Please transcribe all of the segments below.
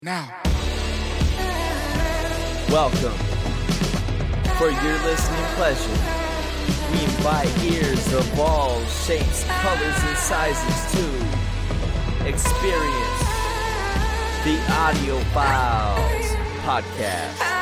Now. Welcome. For your listening pleasure, we invite ears of all shapes, colors, and sizes to experience the Audio Files podcast.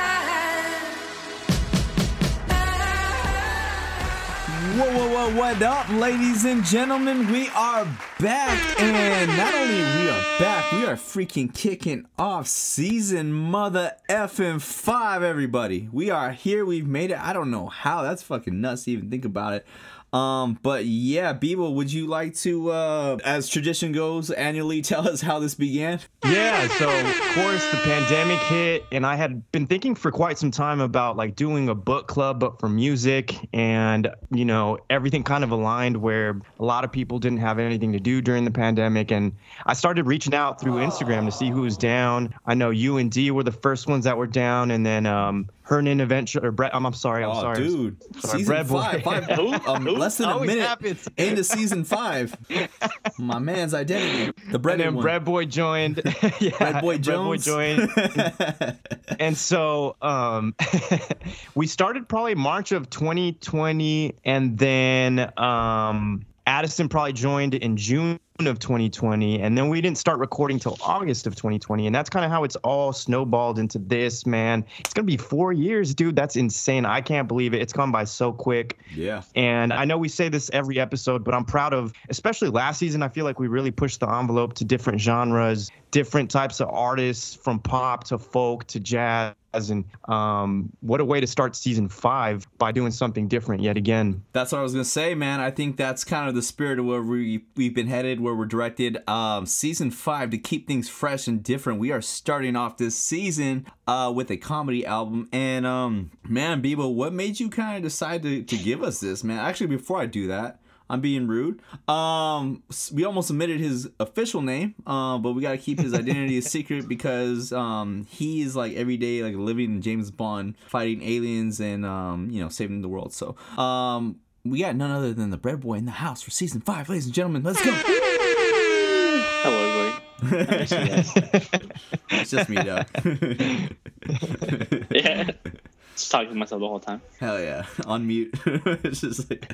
Whoa, what up, ladies and gentlemen? We are back, and not only we are back, we are freaking kicking off season mother effing 5, everybody. We are here, we've made it. I don't know how, that's fucking nuts to even think about it. But yeah, Bebo, would you like to, as tradition goes, annually tell us how this began? Yeah, so of course the pandemic hit, and I had been thinking for quite some time about like doing a book club, but for music, and you know, everything kind of aligned where a lot of people didn't have anything to do during the pandemic, and I started reaching out through Instagram to see who was down. I know you and D were the first ones that were down, and then Hernan eventually, or Brett, I'm sorry. Dude, sorry, season Brett 5, less than a minute happens. into season 5. My man's identity, the Brett and then one. Bread Boy joined. Yeah, Bread Boy Jones. joined. And so we started probably March of 2020, and then Addison probably joined in June of 2020, and then we didn't start recording till August of 2020, and that's kind of how it's all snowballed into this, man. It's gonna be 4 years, dude. That's insane. I can't believe it. It's gone by so quick. Yeah. And I know we say this every episode, but I'm proud of, especially last season, I feel like we really pushed the envelope to different genres, different types of artists, from pop to folk to jazz. And what a way to start season 5 by doing something different yet again. That's what I was gonna say, man. I think that's kind of the spirit of where we've been headed, where we're directed. Season 5, to keep things fresh and different. We are starting off this season with a comedy album. And man, Bebo, what made you kind of decide to give us this, man? Actually, before I do that, I'm being rude. We almost omitted his official name, but we gotta keep his identity a secret because he is like every day like living James Bond, fighting aliens and saving the world. So we got none other than the Bread Boy in the house for season 5, ladies and gentlemen. Let's go. Hello, everybody. I miss you guys. It's just me, Doug. Yeah. Just talking to myself the whole time. Hell yeah, on mute. It's just like,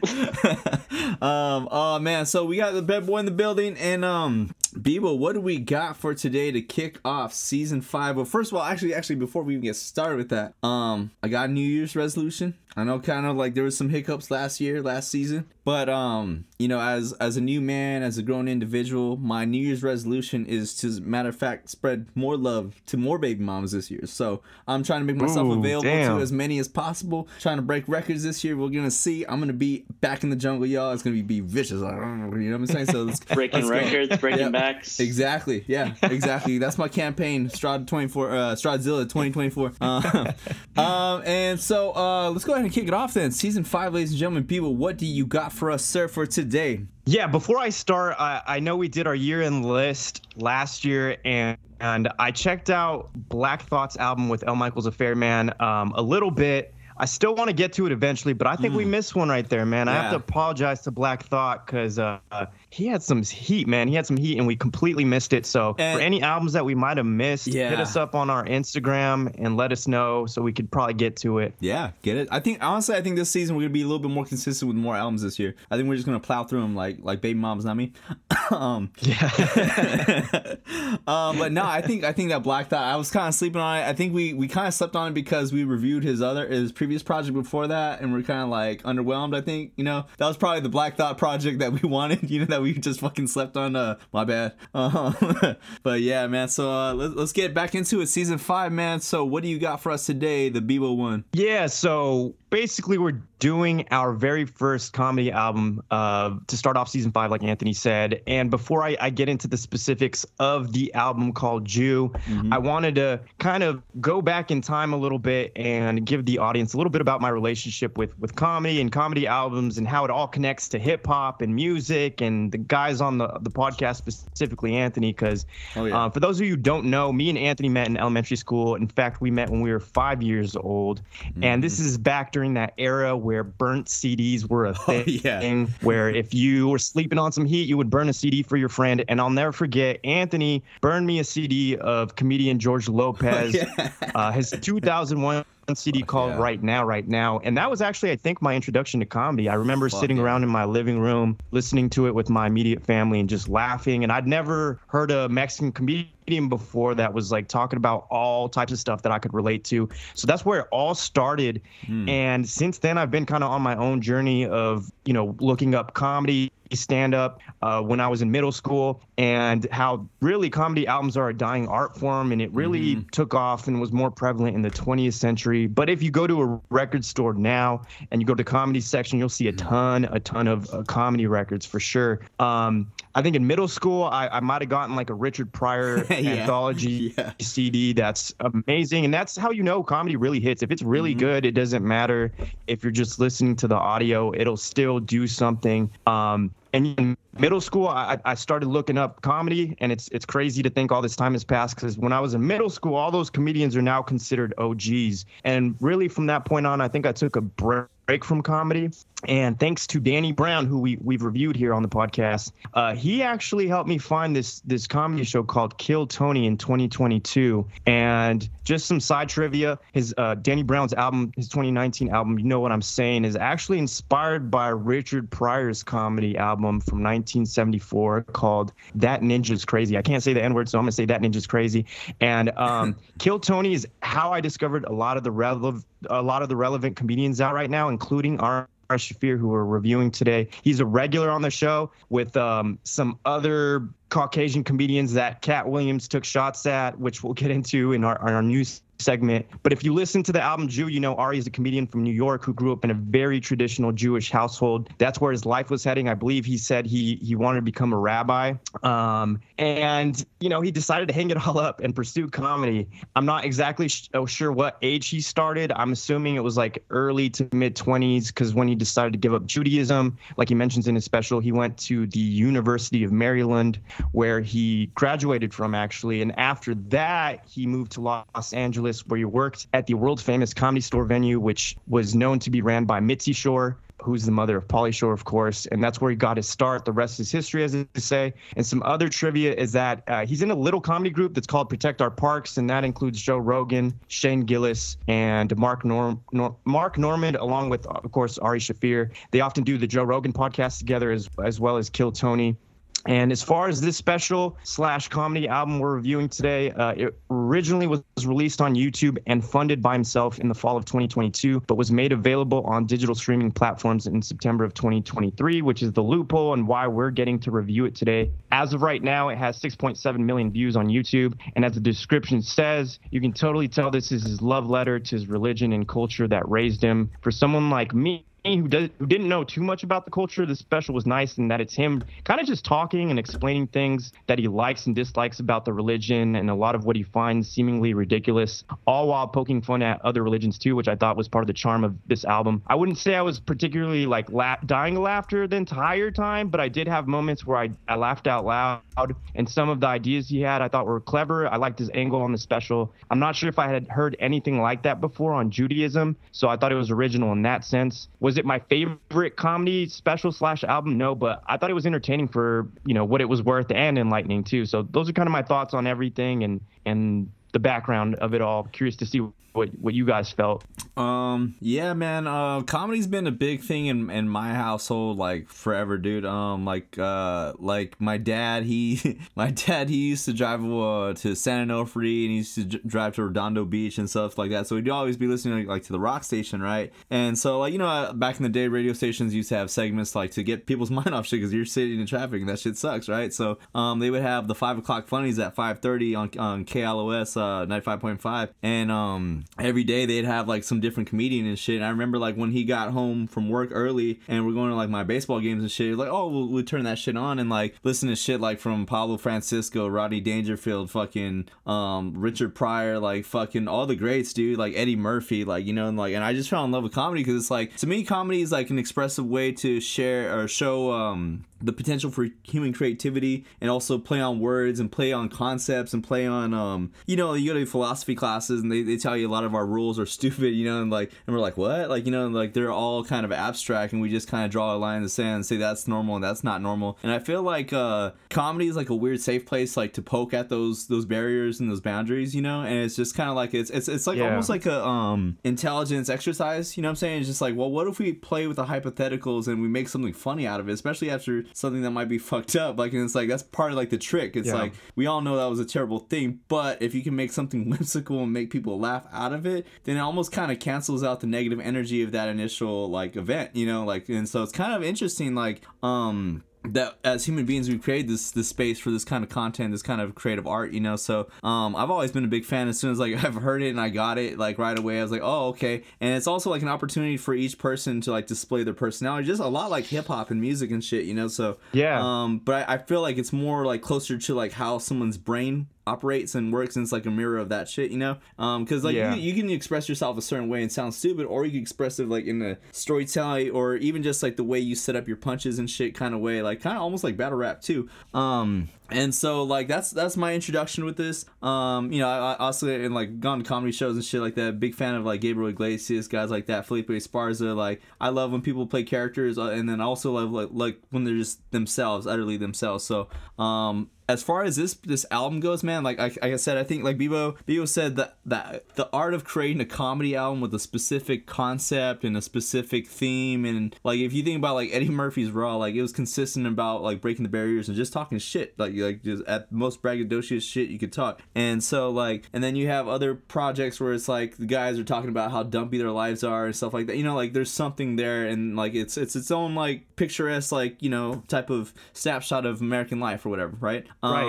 oh man. So we got the Bread Boy in the building, and Bebo, what do we got for today to kick off season 5? Well, first of all, actually, before we even get started with that, I got a New Year's resolution. I know kind of like there was some hiccups last season, but as a new man, as a grown individual, my New Year's resolution is to, matter of fact, spread more love to more baby mamas this year. So I'm trying to make myself available to as many as possible. Trying to break records this year. We're gonna see. I'm gonna be back in the jungle, y'all. It's gonna be vicious. You know what I'm saying? So breaking records, breaking backs. Exactly. Yeah. Exactly. That's my campaign. Stradzilla 2024. And so let's go ahead and kick it off then. Season 5, ladies and gentlemen. People, what do you got for us, sir, for today? Yeah, before I start, I know we did our year-end list last year, and I checked out Black Thought's album with El Michaels Affair, man, a little bit. I still want to get to it eventually, but I think we missed one right there, man. Yeah. I have to apologize to Black Thought because he had some heat, man. He had some heat, and we completely missed it. So for any albums that we might have missed, hit us up on our Instagram and let us know so we could probably get to it. Yeah, get it? I think this season we're going to be a little bit more consistent with more albums this year. I think we're just going to plow through them like baby moms, not me. But no, I think that Black Thought, I was kind of sleeping on it. I think we kind of slept on it because we reviewed his previous project before that, and we're kind of like underwhelmed. I think that was probably the Black Thought project that we wanted, that we just fucking slept on. My bad. But yeah, man, so let's get back into it. Season 5, man. So what do you got for us today, the Bebo one? Yeah, so basically we're doing our very first comedy album to start off season 5, like Anthony said. And before I get into the specifics of the album called Jew, I wanted to kind of go back in time a little bit and give the audience a little bit about my relationship with comedy and comedy albums and how it all connects to hip hop and music and the guys on the podcast, specifically Anthony, because for those of you who don't know, me and Anthony met in elementary school. In fact, we met when we were 5 years old. And this is back during during that era where burnt CDs were a thing, where if you were sleeping on some heat, you would burn a CD for your friend. And I'll never forget, Anthony burned me a CD of comedian George Lopez, his 2001 CD called Right Now. And that was actually, I think, my introduction to comedy. I remember sitting around in my living room, listening to it with my immediate family and just laughing. And I'd never heard a Mexican comedian before that was like talking about all types of stuff that I could relate to. So that's where it all started. And since then, I've been kind of on my own journey of, you know, looking up comedy, stand up when I was in middle school, and how really comedy albums are a dying art form, and it really took off and was more prevalent in the 20th century. But if you go to a record store now and you go to the comedy section, you'll see a ton of comedy records for sure. I think in middle school, I might have gotten like a Richard Pryor anthology CD. That's amazing. And that's how you know comedy really hits. If it's really good, it doesn't matter if you're just listening to the audio, it'll still do something. And in middle school, I started looking up comedy, and it's crazy to think all this time has passed, because when I was in middle school, all those comedians are now considered OGs. And really from that point on, I think I took a break from comedy. And thanks to Danny Brown, who we've reviewed here on the podcast, he actually helped me find this comedy show called Kill Tony in 2022. And just some side trivia, his Danny Brown's album, his 2019 album, You Know What I'm Saying, is actually inspired by Richard Pryor's comedy album from 1974 called That Ninja's Crazy. I can't say the N-word, so I'm going to say That Ninja's Crazy. And Kill Tony is how I discovered a lot of the relevant comedians out right now, including Ari Shaffir, who we're reviewing today. He's a regular on the show with some other Caucasian comedians that Cat Williams took shots at, which we'll get into in our news segment. But if you listen to the album Jew, you know Ari is a comedian from New York who grew up in a very traditional Jewish household. That's where his life was heading. I believe he said he wanted to become a rabbi. And, you know, he decided to hang it all up and pursue comedy. I'm not exactly sure what age he started. I'm assuming it was like early to mid 20s, because when he decided to give up Judaism, like he mentions in his special, he went to the University of Maryland, where he graduated from, actually. And after that, he moved to Los Angeles, where he worked at the world famous Comedy Store venue, which was known to be ran by Mitzi Shore, who's the mother of Pauly Shore, of course. And that's where he got his start. The rest is history, as they say. And some other trivia is that he's in a little comedy group that's called Protect Our Parks, and that includes Joe Rogan, Shane Gillis, and Mark Normand, along with, of course, Ari Shaffir. They often do the Joe Rogan podcast together, as well as Kill Tony. And as far as this special / comedy album we're reviewing today, it originally was released on YouTube and funded by himself in the fall of 2022, but was made available on digital streaming platforms in September of 2023, which is the loophole and why we're getting to review it today. As of right now, it has 6.7 million views on YouTube. And as the description says, you can totally tell this is his love letter to his religion and culture that raised him. For someone like me, who didn't know too much about the culture, this special was nice in that it's him kind of just talking and explaining things that he likes and dislikes about the religion, and a lot of what he finds seemingly ridiculous, all while poking fun at other religions too, which I thought was part of the charm of this album. I wouldn't say I was particularly like dying of laughter the entire time, but I did have moments where I laughed out loud, and some of the ideas he had I thought were clever. I liked his angle on the special. I'm not sure if I had heard anything like that before on Judaism, so I thought it was original in that sense. Was it my favorite comedy special / album? No, but I thought it was entertaining for, you know, what it was worth, and enlightening too. So those are kind of my thoughts on everything and the background of it all. Curious to see what you guys felt. Yeah, man, comedy's been a big thing in my household like forever, dude. Like my dad, he used to drive to San Onofre, and he used to drive to Redondo Beach and stuff like that, so he'd always be listening like to the rock station, right? And so, like, you know, back in the day, radio stations used to have segments like to get people's mind off shit, because you're sitting in traffic and that shit sucks, right? So they would have the 5 o'clock funnies at 5:30 on KLOS 95.5, and every day they'd have like some different comedian and shit. And I remember like when he got home from work early and we're going to like my baseball games and shit, he was like, oh, we'll turn that shit on and like listen to shit like from Pablo Francisco, Rodney Dangerfield, fucking Richard Pryor, like fucking all the greats, dude, like Eddie Murphy, like, you know, and I just fell in love with comedy, because it's like, to me, comedy is like an expressive way to share or show the potential for human creativity, and also play on words and play on concepts and play on you know, know, you go to philosophy classes and they tell you a lot of our rules are stupid, you know, and we're like, what? Like, you know, like they're all kind of abstract and we just kind of draw a line in the sand and say that's normal and that's not normal. And I feel like comedy is like a weird safe place like to poke at those barriers and those boundaries, you know, and it's just kind of like it's like almost like a intelligence exercise, you know what I'm saying? It's just like, well, what if we play with the hypotheticals and we make something funny out of it, especially after something that might be fucked up, like, and it's like that's part of like the trick. It's like we all know that was a terrible thing, but if you can make something whimsical and make people laugh out of it, then it almost kind of cancels out the negative energy of that initial like event, you know, like, and so it's kind of interesting, like that as human beings we create this space for this kind of content, this kind of creative art, you know. So I've always been a big fan. As soon as like I've heard it and I got it like right away, I was like, oh, okay. And it's also like an opportunity for each person to like display their personality, just a lot like hip-hop and music and shit, you know. So but I feel like it's more like closer to like how someone's brain operates and works, and it's like a mirror of that shit, you know. Because like you can express yourself a certain way and sound stupid, or you can express it like in a storytelling, or even just like the way you set up your punches and shit kind of way, like kind of almost like battle rap too. And so like that's my introduction with this. You know, I also and like gone to comedy shows and shit like that. Big fan of like Gabriel Iglesias, guys like that, Felipe Esparza. Like I love when people play characters, and then I also love like when they're just themselves, utterly themselves. So as far as this album goes, man, like I said, I think like Bebo said that the art of creating a comedy album with a specific concept and a specific theme, and like if you think about like Eddie Murphy's Raw, like it was consistent about like breaking the barriers and just talking shit, like just at most braggadocious shit you could talk. And so like, and then you have other projects where it's like the guys are talking about how dumpy their lives are and stuff like that, you know, like there's something there, and like it's its own like picturesque, like, you know, type of snapshot of American life or whatever, right?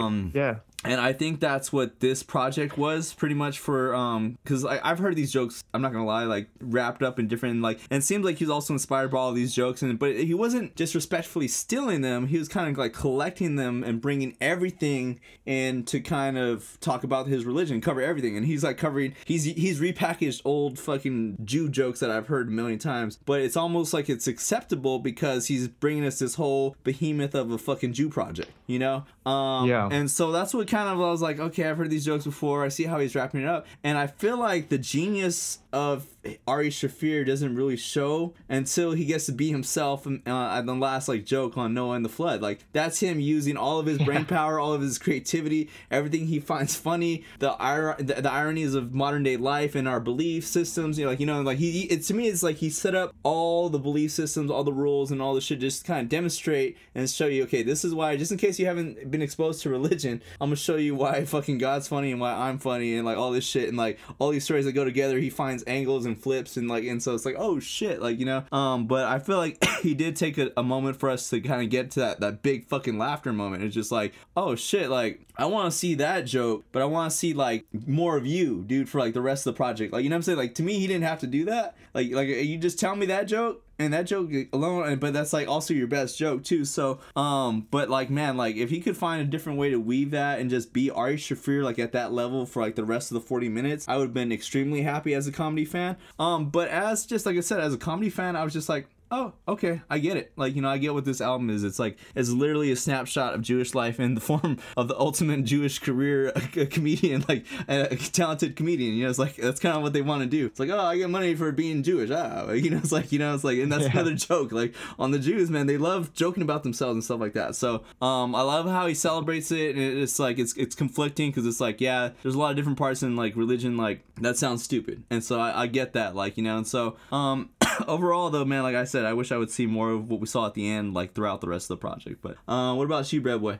And I think that's what this project was pretty much for, because I've heard these jokes, I'm not gonna lie, like wrapped up in different, like, and it seems like he was also inspired by all these jokes, but he wasn't just respectfully stealing them, he was kind of like collecting them and bringing everything in to kind of talk about his religion, cover everything. And he's like covering, he's repackaged old fucking Jew jokes that I've heard a million times, but it's almost like it's acceptable because he's bringing us this whole behemoth of a fucking Jew project, you know? And so that's what kind of, I was like, okay, I've heard these jokes before, I see how he's wrapping it up, and I feel like the genius of Ari Shaffir doesn't really show until he gets to be himself at the last like joke on Noah and the Flood. Like that's him using all of his brain power, all of his creativity, everything he finds funny, the ironies of modern day life and our belief systems, you know, like, you know, like to me it's like he set up all the belief systems, all the rules and all the shit, just kind of demonstrate and show you, okay, this is why, just in case you haven't been exposed to religion, I'm gonna show you why fucking God's funny and why I'm funny and like all this shit, and like all these stories that go together, he finds angles and flips, and like, and so it's like, oh shit, like, you know. But I feel like he did take a moment for us to kind of get to that big fucking laughter moment. It's just like, oh shit, like I want to see that joke, but I want to see like more of you, dude, for like the rest of the project. Like, you know what I'm saying? Like to me, he didn't have to do that. Like you just tell me that joke, and that joke alone, but that's like also your best joke too. So but like, man, like if he could find a different way to weave that and just be Ari Shaffir like at that level for like the rest of the 40 minutes, I would have been extremely happy as a comedy fan. But as just like I said, as a comedy fan, I was just like, oh, okay, I get it. Like, you know, I get what this album is. It's like, it's literally a snapshot of Jewish life in the form of the ultimate Jewish career, a comedian, like a talented comedian. You know, it's like, that's kind of what they want to do. It's like, oh, I get money for being Jewish. You know, it's like, and that's another joke. Like on the Jews, man, they love joking about themselves and stuff like that. So I love how he celebrates it, and it's like, it's conflicting, because it's like, yeah, there's a lot of different parts in like religion, like that sounds stupid. And so I get that, like, you know, and so overall though, man, like I said, I wish I would see more of what we saw at the end, like throughout the rest of the project. But what about you, Bread Boy?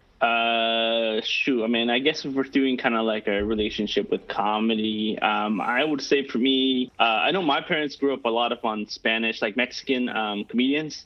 Shoot, I mean, I guess if we're doing kind of like a relationship with comedy, I would say for me, I know my parents grew up a lot up on Spanish, like Mexican comedians.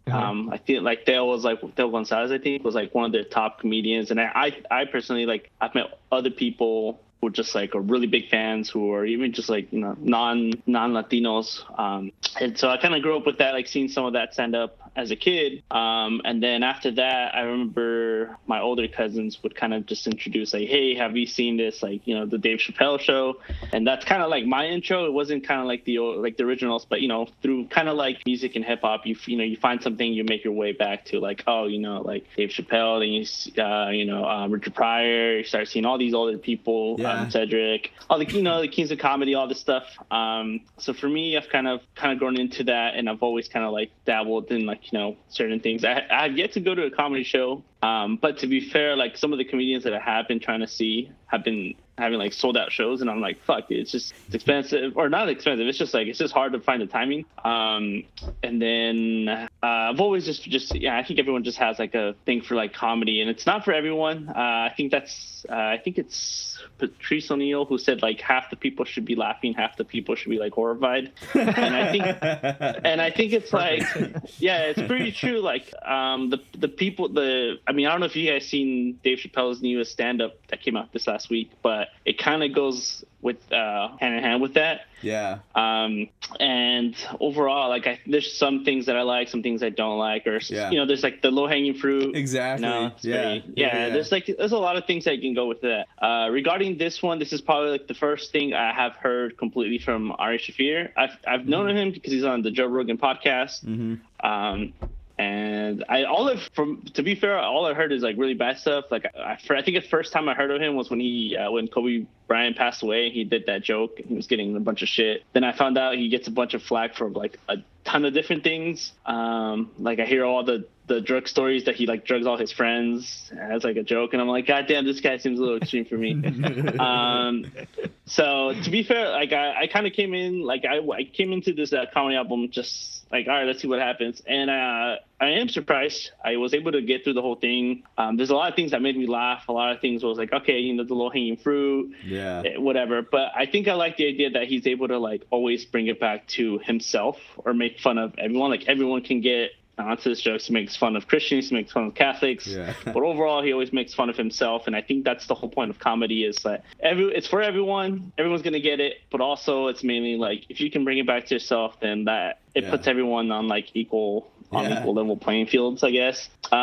I feel like Theo Gonzalez, I think, was like one of their top comedians, and I personally, like, I've met other people who just like are really big fans, who are even just like, you know, non-Latinos. And so I kind of grew up with that, like seeing some of that stand up as a kid. And then after that, I remember remember my older cousins would kind of just introduce like, hey, have you seen this, like, you know, the Dave Chappelle show? And that's kind of like my intro. It wasn't kind of like the originals, but, you know, through kind of like music and hip hop, you find something, you make your way back to like, oh, you know, like Dave Chappelle, then Richard Pryor, you start seeing all these older people, Cedric, all the, you know, the kings of comedy, all this stuff. So for me, I've kind of grown into that, and I've always kind of like dabbled in like, you know, certain things. I have yet to go to a comedy show, but to be fair, like some of the comedians that I have been trying to see have been having like sold out shows, and I'm like, fuck, dude, it's expensive, or not expensive. It's just hard to find the timing. And then I've always just I think everyone just has like a thing for like comedy, and it's not for everyone. I think it's Patrice O'Neill who said like half the people should be laughing, half the people should be like horrified. And I think it's like, yeah, it's pretty true. Like the people, I mean, I don't know if you guys seen Dave Chappelle's newest stand-up that came out this last week, but it kind of goes with hand in hand with that. Yeah. And overall, like there's some things that I like, some things I don't like, or you know, there's like the low hanging fruit. Exactly. You know, there's a lot of things that you can go with that. Regarding this one, this is probably like the first thing I have heard completely from Ari Shaffir. I've known him because he's on the Joe Rogan podcast. And to be fair, all I heard is like really bad stuff. Like I think the first time I heard of him was when Kobe Bryant passed away. He did that joke. He was getting a bunch of shit. Then I found out he gets a bunch of flack for like a ton of different things. Like I hear all the drug stories that he like drugs all his friends as like a joke, and I'm like, God damn, this guy seems a little extreme for me. So to be fair, like I kind of came in, like I came into this comedy album just like, all right, let's see what happens. And I am surprised I was able to get through the whole thing. There's a lot of things that made me laugh. A lot of things was like, okay, you know, the low hanging fruit, whatever. But I think I like the idea that he's able to like always bring it back to himself or make fun of everyone. Like everyone can get onto his jokes. He makes fun of Christians, he makes fun of Catholics, but overall he always makes fun of himself. And I think that's the whole point of comedy, is that it's for everyone, everyone's gonna get it, but also it's mainly like if you can bring it back to yourself, then that it puts everyone on like equal level playing fields, I guess.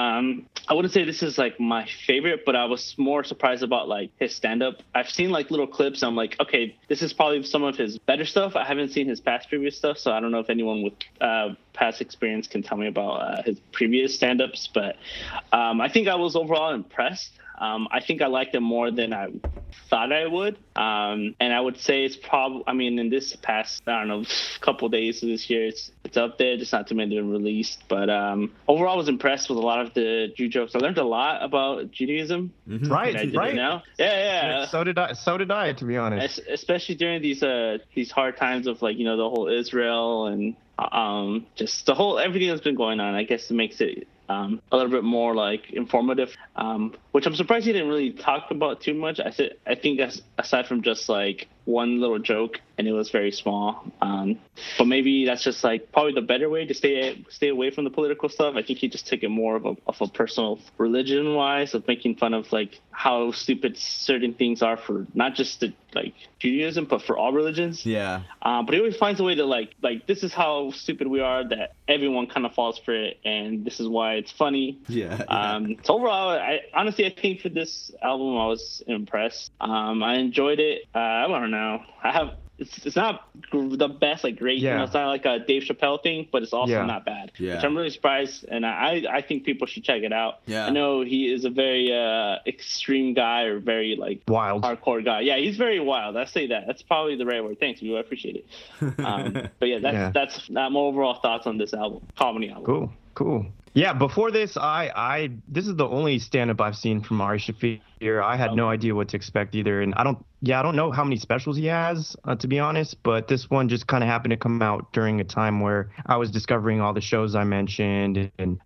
I wouldn't say this is like my favorite, but I was more surprised about like his stand-up. I've seen like little clips, and I'm like, okay, this is probably some of his better stuff. I haven't seen his previous stuff, so I don't know if anyone with past experience can tell me about his previous stand-ups, but I think I was overall impressed. I think I liked it more than I thought I would. And I would say it's probably, I mean, in this past, I don't know, couple days of this year, it's up there, just not too many released. But overall, I was impressed with a lot of the Jew jokes. I learned a lot about Judaism. Right. Now. Yeah. So did I, to be honest. Especially during these hard times of like, you know, the whole Israel and just the whole everything that's been going on. I guess it makes it a little bit more like informative, which I'm surprised he didn't really talk about too much. I think aside from just like one little joke, and it was very small. But maybe that's just like probably the better way to stay away from the political stuff. I think he just took it more of a personal religion wise, of making fun of like how stupid certain things are for not just the like Judaism, but for all religions. Yeah. But he always finds a way to like this is how stupid we are, that everyone kind of falls for it, and this is why it's funny. Yeah. So overall, I think for this album I was impressed. I enjoyed it. I don't know. It's not the best, like great. You know, it's not like a Dave Chappelle thing, but it's also not bad. Yeah. Which I'm really surprised, and I think people should check it out. Yeah. I know he is a very extreme guy, or very like wild, hardcore guy. Yeah, he's very wild. I say that. That's probably the right word. Thanks, you. I appreciate it. But yeah, that's my overall thoughts on this album, comedy album. Cool. Yeah, before this, this is the only stand-up I've seen from Ari Shaffir. I had no idea what to expect either, and I don't know how many specials he has, to be honest. But this one just kind of happened to come out during a time where I was discovering all the shows I mentioned, and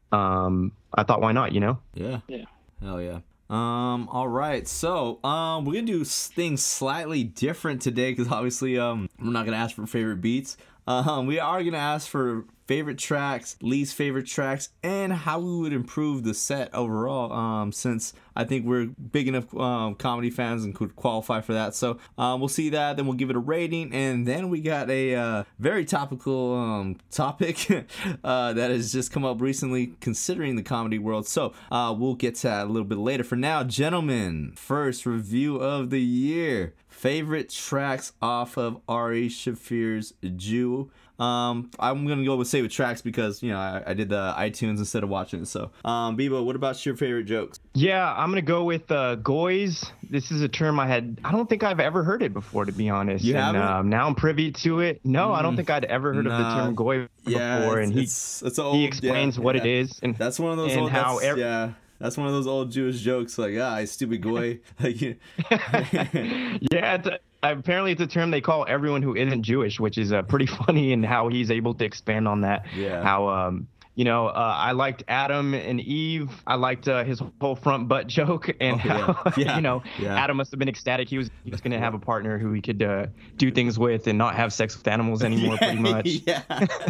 I thought, why not? You know? Yeah. Hell yeah. All right, so we're gonna do things slightly different today, because obviously we're not gonna ask for favorite beats. We are gonna ask for favorite tracks, least favorite tracks, and how we would improve the set overall, since I think we're big enough comedy fans and could qualify for that. So we'll see that, then we'll give it a rating, and then we got a very topical topic that has just come up recently considering the comedy world. So we'll get to that a little bit later. For now, gentlemen, first review of the year. Favorite tracks off of Ari Shaffir's Jew. I'm gonna go with say with tracks because I did the iTunes instead of watching it. So Bebo, what about your favorite jokes? Yeah, I'm gonna go with goys. This is a term I don't think I've ever heard it before, to be honest. You haven't? Now I'm privy to it. No, I don't think I'd ever heard of the term goy before. And he explains what it is, and that's one of those and old, how that's one of those old Jewish jokes, like, stupid goy. Like, yeah, apparently it's a term they call everyone who isn't Jewish, which is pretty funny, and how he's able to expand on that. Yeah. How, I liked Adam and Eve. I liked his whole front butt joke, and Adam must have been ecstatic. He was going to have a partner who he could do things with and not have sex with animals anymore, pretty much. Yeah.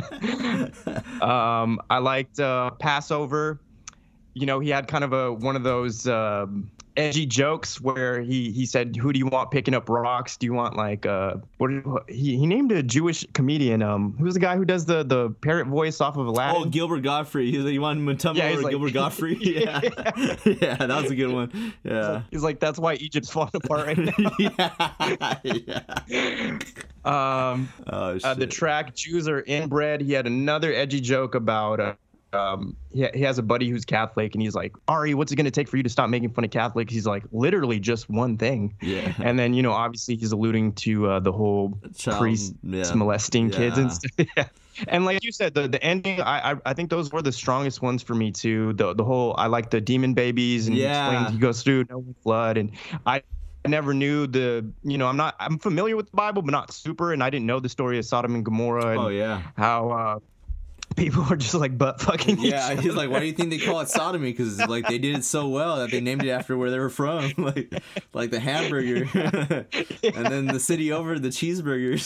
I liked Passover. He had kind of one of those edgy jokes where he said, "Who do you want picking up rocks? Do you want he named a Jewish comedian? Who's the guy who does the parrot voice off of Aladdin? Oh, Gilbert Godfrey. You want Mutumma over Gilbert Godfrey? Yeah. Yeah, that was a good one. Yeah. He's like, that's why Egypt's falling apart right now. The track Jews are inbred. He had another edgy joke about he has a buddy who's Catholic, and he's like, Ari, what's it going to take for you to stop making fun of Catholics? He's like, literally just one thing. Yeah. And then, obviously he's alluding to the whole priests molesting kids and stuff. Yeah. And like you said, the ending, I think those were the strongest ones for me too. The whole, I like the demon babies, and he goes through Noah's flood, and I never knew I'm familiar with the Bible, but not super, and I didn't know the story of Sodom and Gomorrah and how people were just like butt fucking each other. He's like, why do you think they call it sodomy? Because like they did it so well that they named it after where they were from, like the hamburger, and then the city over the cheeseburgers.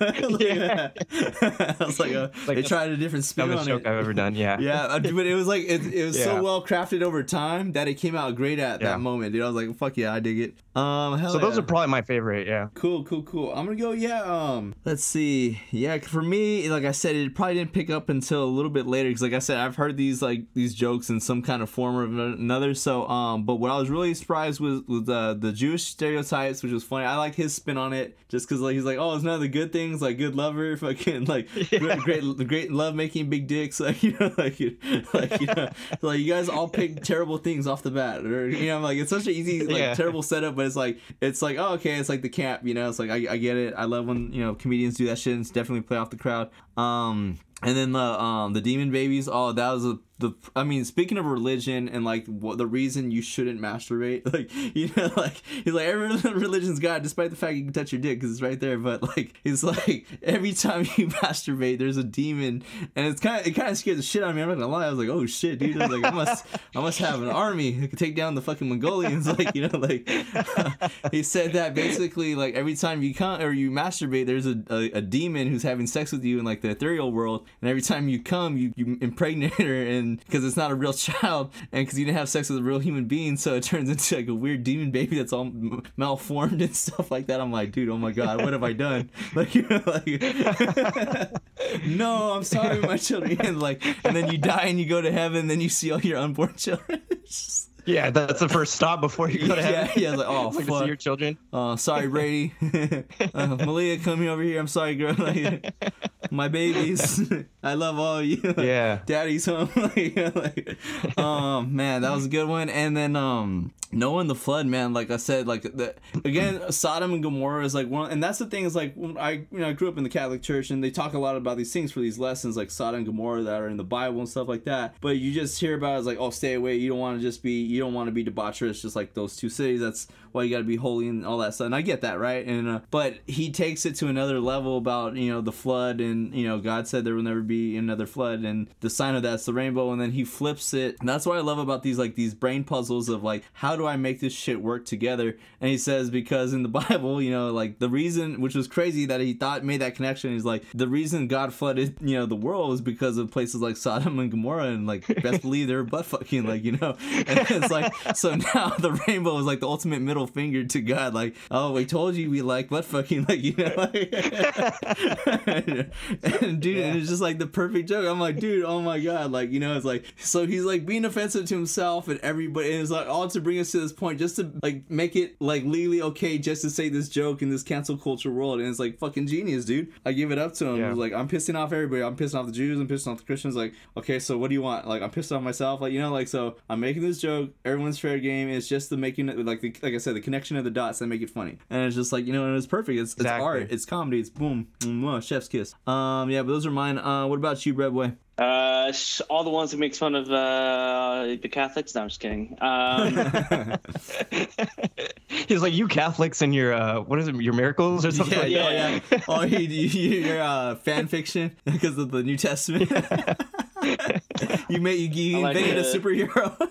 I was like, they tried a different spin on it. Joke I've ever done. Yeah, but it was like it was so well crafted over time that it came out great at that moment, dude. I was like, fuck yeah, I dig it. Those are probably my favorite. Yeah. Cool. I'm gonna go. Let's see. Yeah, for me, like I said, it probably didn't pick up until a little bit later, because like I said, I've heard these jokes in some kind of form or another. So but what I was really surprised was the Jewish stereotypes, which was funny. I like his spin on it, just because he's like, oh, it's none of the good things, like good lover, fucking great love making, big dicks, like you guys all pick terrible things off the bat, or like it's such an easy terrible setup, but it's like oh, okay, it's like the camp, it's like I get it. I love when comedians do that shit, and it's definitely play off the crowd. And then the demon babies. Oh, that was speaking of religion and like the reason you shouldn't masturbate, like he's like every religion's God, despite the fact you can touch your dick because it's right there. But like it's like every time you masturbate, there's a demon, and it kind of scared the shit out of me. I'm not gonna lie. I was like, oh shit, dude. I was like, I must have an army who could take down the fucking Mongolians. He said that basically like every time you come or you masturbate, there's a demon who's having sex with you in like the ethereal world, and every time you come, you impregnate her, and because it's not a real child, and because you didn't have sex with a real human being, so it turns into like a weird demon baby that's all malformed and stuff like that. I'm like, dude, oh my god, what have I done? No, I'm sorry, my children. And then you die and you go to heaven, and then you see all your unborn children. Yeah, that's the first stop before you go to heaven. Yeah, like, oh, fuck. To see your children. Sorry, Brady. Malia, come here over here. I'm sorry, girl. My babies. I love all you. Yeah. Daddy's home. Man, that was a good one. And then Noah and the flood, man. Like I said, again, Sodom and Gomorrah is like one, and that's the thing is like when I grew up in the Catholic Church, and they talk a lot about these things for these lessons like Sodom and Gomorrah that are in the Bible and stuff like that. But you just hear about it as like, oh, stay away. You don't want to be debaucherous, just like those two cities. That's why you got to be holy and all that stuff. And I get that, right? And but he takes it to another level about the flood, and God said there will never be be another flood, and the sign of that's the rainbow, and then he flips it. And that's what I love about these like these brain puzzles of like, how do I make this shit work together? And he says, because in the Bible, you know, like the reason, which was crazy that he thought made that connection, he's like, the reason God flooded, you know, the world was because of places like Sodom and Gomorrah, and like best believe they were butt fucking, like, you know. And it's like, so now the rainbow is like the ultimate middle finger to God, like, oh, we told you we like butt fucking, like, you know, like, and dude, and it's just like the perfect joke. I'm like, dude, oh my God, like, you know, it's like, so he's like being offensive to himself and everybody, and it's like all to bring us to this point, just to like make it like legally okay just to say this joke in this cancel culture world. And it's like fucking genius, dude. I give it up to him. Like, I'm pissing off everybody. I'm pissing off the Jews. I'm pissing off the Christians. Like, okay, so what do you want? Like, I'm pissed off myself. Like, you know, like, so I'm making this joke. Everyone's fair game. It's just the making it, like, like I said, the connection of the dots that make it funny. And it's just like, you know, and it's perfect. It's art. It's comedy. It's boom, chef's kiss. Yeah, but those are mine. What about you, Bread Boy? All the ones that makes fun of the Catholics. No, I'm just kidding. He's like, you Catholics and your what is it, your miracles or something like that. Yeah. Oh, your fan fiction because of the New Testament. you invented a superhero.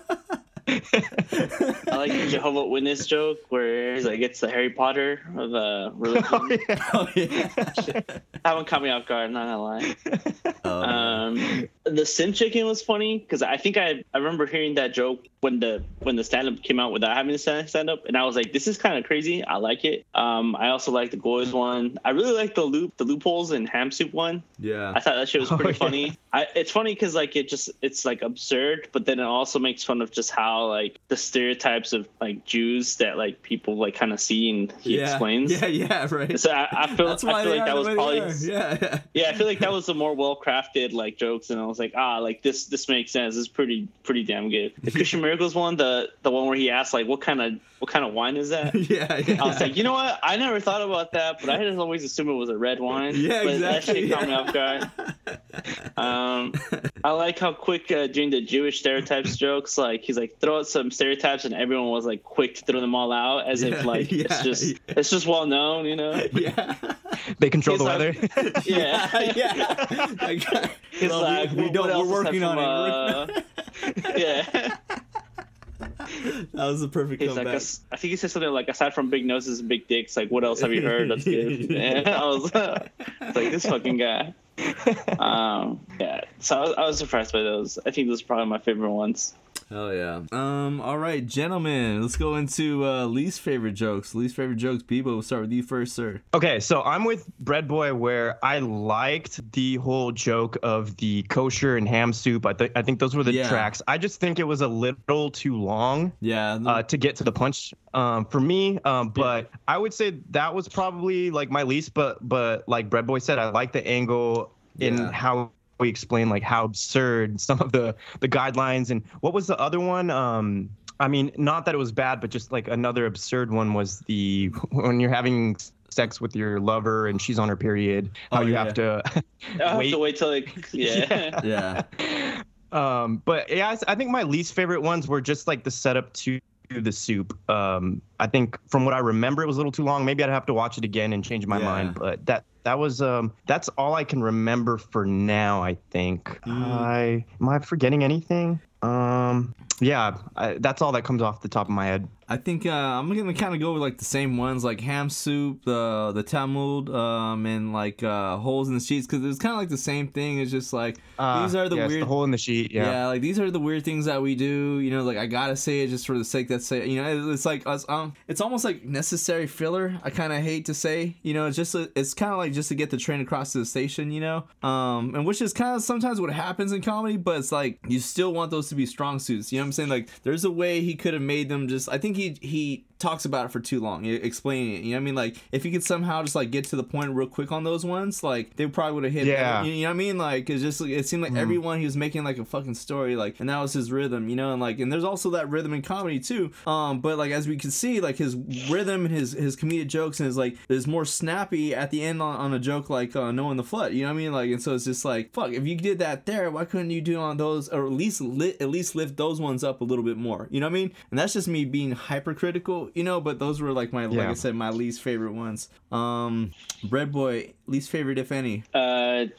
I like the Jehovah's Witness joke where he's like, it's the Harry Potter of religion. Oh, yeah. That one caught me off guard, not gonna lie. The Sim Chicken was funny because I think I remember hearing that joke when the stand-up came out without having the stand-up, and I was like, this is kind of crazy. I like it. I also like the Goys one. I really like the loopholes and ham soup one. Yeah, I thought that shit was pretty funny. It's funny because like it's like absurd, but then it also makes fun of just how like the stereotypes of like Jews that like people like kind of see, and he explains. Yeah, right. So I feel like that was probably I feel like that was the more well crafted like jokes, and I was like, like this makes sense. It's pretty damn good. The Christian Miracles one, the one where he asked like what kind of wine is that? Yeah. I was like, you know what? I never thought about that, but I just always assumed it was a red wine. Yeah, but exactly. That shit caught me off guard. I like how quick during the Jewish stereotypes jokes, like he's like throw out some stereotypes, and everyone was like quick to throw them all out as if like it's just well known, you know? Yeah. They control the weather. Yeah. Like, we're working on it. Yeah. That was a perfect comeback. Like, I think he said something like, aside from big noses and big dicks, like, what else have you heard? That's good. And I was like, this fucking guy. Yeah. So I was surprised by those. I think those are probably my favorite ones. Hell yeah. All right, gentlemen, let's go into least favorite jokes. Least favorite jokes. Bebo, we'll start with you first, sir. Okay, so I'm with Bread Boy, where I liked the whole joke of the kosher and ham soup. I think those were the tracks. I just think it was a little too long. Yeah. To get to the punch. For me. But I would say that was probably like my least. But like Bread Boy said, I like the angle in how we explain like how absurd some of the guidelines. And what was the other one? I mean, not that it was bad, but just like another absurd one was when you're having sex with your lover and she's on her period, how you have to wait till like yeah. But yeah, I think my least favorite ones were just like the setup to the soup. I think from what I remember, it was a little too long. Maybe I'd have to watch it again and change my mind. But that was that's all I can remember for now, I think. Am I forgetting anything? That's all that comes off the top of my head. I think I'm gonna kind of go with like the same ones, like ham soup, the Talmud, and like holes in the sheets, because it's kind of like the same thing. It's just like these are the weird the hole in the sheet. Yeah, like these are the weird things that we do. You know, like I gotta say it just for the sake that say. You know, it's like us. It's almost like necessary filler. I kind of hate to say. You know, it's kind of like just to get the train across to the station. You know, and which is kind of sometimes what happens in comedy, but it's like you still want those to be strong suits. You know what I'm saying? Like there's a way he could have made them just. I think he talks about it for too long, explaining it. You know what I mean? Like if he could somehow just like get to the point real quick on those ones, like they probably would have hit. Yeah. You know what I mean? Like it's just it seemed like everyone he was making like a fucking story, like, and that was his rhythm. You know, and there's also that rhythm in comedy too. But like as we can see, like his rhythm and his comedic jokes and his like is more snappy at the end on a joke like knowing the flood. You know what I mean? Like, and so it's just like fuck. If you did that there, why couldn't you do on those, or at least lift those ones up a little bit more? You know what I mean? And that's just me being hypercritical. You know, but those were like my like I said, my least favorite ones. Bread Boy, least favorite if any. The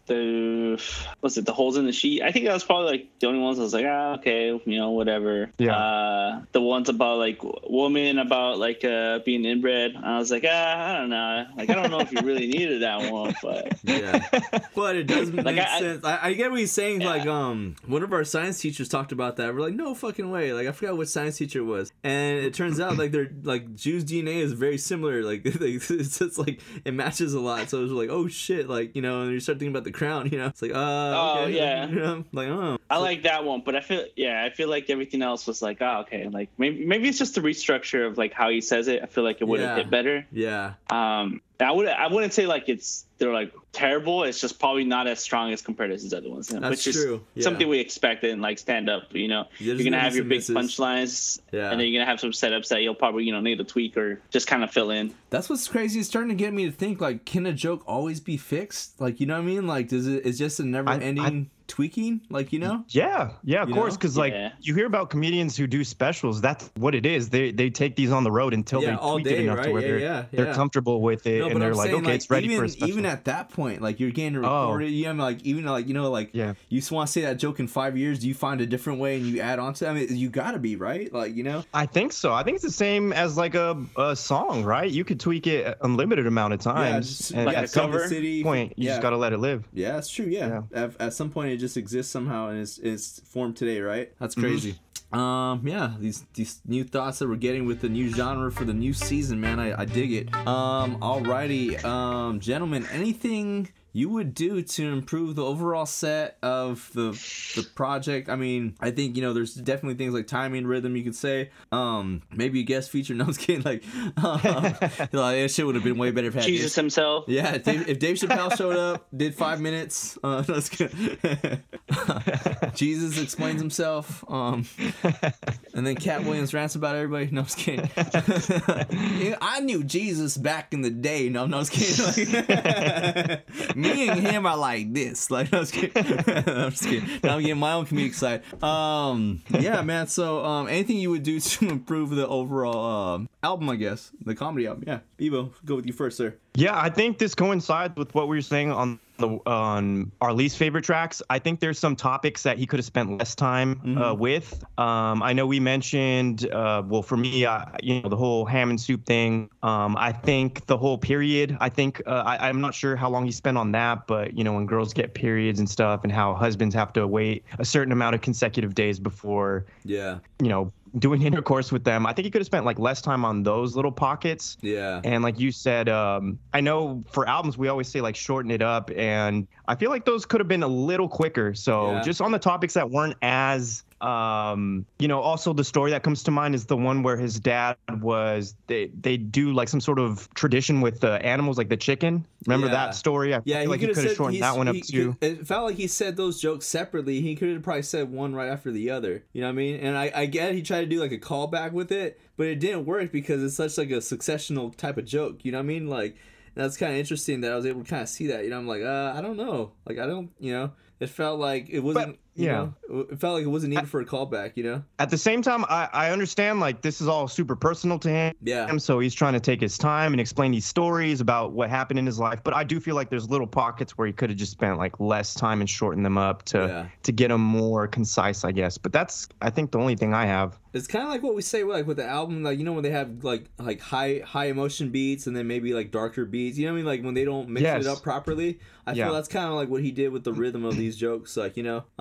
the Holes in the Sheet. I think that was probably like the only ones I was like, okay, whatever. Yeah. The ones about like women, about like being inbred. I was like, I don't know. Like, I don't know if you really needed that one, but yeah, but it does make sense. I get what he's saying. Yeah. Like, one of our science teachers talked about that. We're like, no fucking way. Like, I forgot which science teacher it was, and it turns out like they're like Jews' DNA is very similar. Like, it's like it matches a lot. So it was like, oh shit, like, and you start thinking about the crown. It's like, okay, yeah, like, oh, I like that one, but I feel like everything else was like, okay, like maybe it's just the restructure of like how he says it. I feel like it would have hit better. Yeah. I wouldn't say like they're like terrible. It's just probably not as strong as compared to his other ones. That's which true. is something we expect in like stand up. You're gonna have your big punchlines, and then you're gonna have some setups that you'll probably need to tweak or just kind of fill in. That's what's crazy. It's starting to get me to think, like, can a joke always be fixed? Like, you know what I mean? Like, it's just a never-ending tweaking? Like, Yeah, of course, because like you hear about comedians who do specials. That's what it is. They take these on the road until they tweak it enough to where they're comfortable with it, and they're like, okay, it's ready for a special. Even at that point, like, you're getting recorded. You just want to say that joke in 5 years. Do you find a different way and you add on to it? I mean, you gotta be right. Like, I think so. I think it's the same as like a song, right? You could tweak it unlimited amount of times. Like a cover. Point, you just gotta let it live. Yeah, that's true. Yeah. At some point, it just exists somehow and it's formed today, right? That's crazy. These new thoughts that we're getting with the new genre for the new season, man, I dig it. Alrighty, gentlemen, anything you would do to improve the overall set of the project? I mean, I think, there's definitely things like timing, rhythm, you could say. Maybe a guest feature. No, I was kidding. Like, that shit would have been way better if had Jesus himself. Yeah, if Dave Chappelle showed up, did 5 minutes. No, that's good. Jesus explains himself. And then Cat Williams rants about everybody. No, I was kidding. I knew Jesus back in the day. No, I was kidding. Like, me and him are like this. Like, I was kidding. I'm just kidding. Now I'm getting my own comedic side. Yeah, man. So, anything you would do to improve the overall album, I guess, the comedy album. Yeah, Bebo, go with you first, sir. Yeah, I think this coincides with what we were saying on our least favorite tracks. I think there's some topics that he could have spent less time with. I know we mentioned, for me, the whole ham and soup thing. I think the whole period. I think I'm not sure how long he spent on that, but when girls get periods and stuff, and how husbands have to wait a certain amount of consecutive days before, doing intercourse with them. I think he could have spent like less time on those little pockets. Yeah. And like you said, I know for albums we always say like shorten it up, and I feel like those could have been a little quicker. So just on the topics that weren't as also the story that comes to mind is the one where his dad was they do like some sort of tradition with the animals, like the chicken. Remember that story? I feel like he could have shortened that one up too. It felt like he said those jokes separately. He could have probably said one right after the other. You know what I mean? And I get he tried to do like a callback with it, but it didn't work because it's such like a successional type of joke. You know what I mean? Like, that's kind of interesting that I was able to kind of see that. I'm like, I don't know. Like, I don't, it felt like it wasn't. It felt like it wasn't needed for a callback, At the same time, I understand, like, this is all super personal to him. Yeah. So he's trying to take his time and explain these stories about what happened in his life. But I do feel like there's little pockets where he could have just spent, like, less time and shortened them up to get them more concise, I guess. But that's, I think, the only thing I have. It's kind of like what we say, like, with the album, like, when they have, like high emotion beats and then maybe, like, darker beats. You know what I mean? Like, when they don't mix it up properly. I feel that's kind of like what he did with the rhythm of these jokes. Like,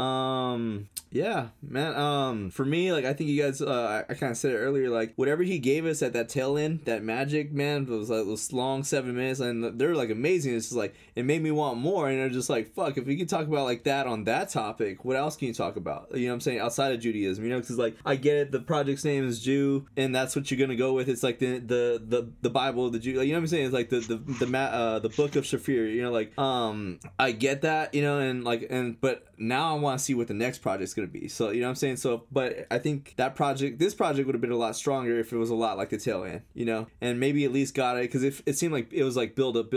yeah, man. For me, like, I think you guys, I kind of said it earlier, like, whatever he gave us at that tail end, that magic, man, was like those long 7 minutes, and they're like amazing. It's just like, it made me want more, and they're just like, fuck, if we can talk about like that on that topic, what else can you talk about? You know what I'm saying? Outside of Judaism, because like, I get it, the project's name is Jew, and that's what you're gonna go with. It's like the Bible of the Jew, like, you know what I'm saying? It's like the book of Shafir, like, I get that, and but now I want to see what the next project's gonna be. So you know what I'm saying. So, but I think this project would have been a lot stronger if it was a lot like the tail end, you know, and maybe at least got it, because it seemed like it was like build up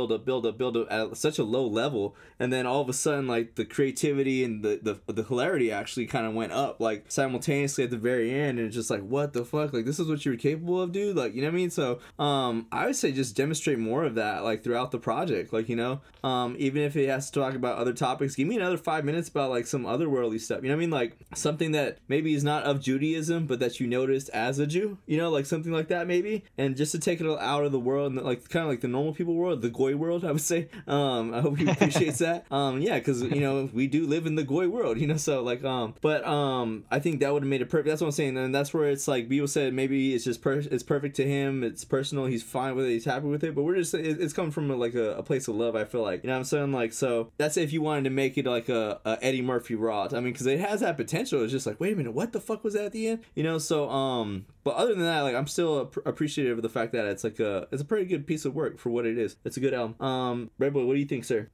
at such a low level, and then all of a sudden like the creativity and the hilarity actually kind of went up like simultaneously at the very end, and it's just like, what the fuck, like this is what you were capable of, dude, like, you know what I mean? So I would say just demonstrate more of that like throughout the project, like, you know, even if it has to talk about other topics, give me another 5 minutes about like some otherworldly stuff, you know what I mean, like something that maybe is not of Judaism but that you noticed as a Jew, you know, like something like that maybe, and just to take it out of the world and like kind of like the normal people world, the goy world, I would say. I hope he appreciates that. Yeah, because you know we do live in the goy world, you know, so like but I think that would have made it perfect. That's what I'm saying, and that's where it's like Beetle said maybe it's just it's perfect to him, it's personal, he's fine with it, he's happy with it, but we're just it's coming from like a place of love, I feel like, you know what I'm saying, like, so that's if you wanted to make it like a Eddie Murphy Raw, I mean, because it has that potential. It's just like, wait a minute, what the fuck was that at the end, you know? So but other than that, like, I'm still appreciative of the fact that it's like it's a pretty good piece of work for what it is. It's a good album. Red Boy, what do you think, sir?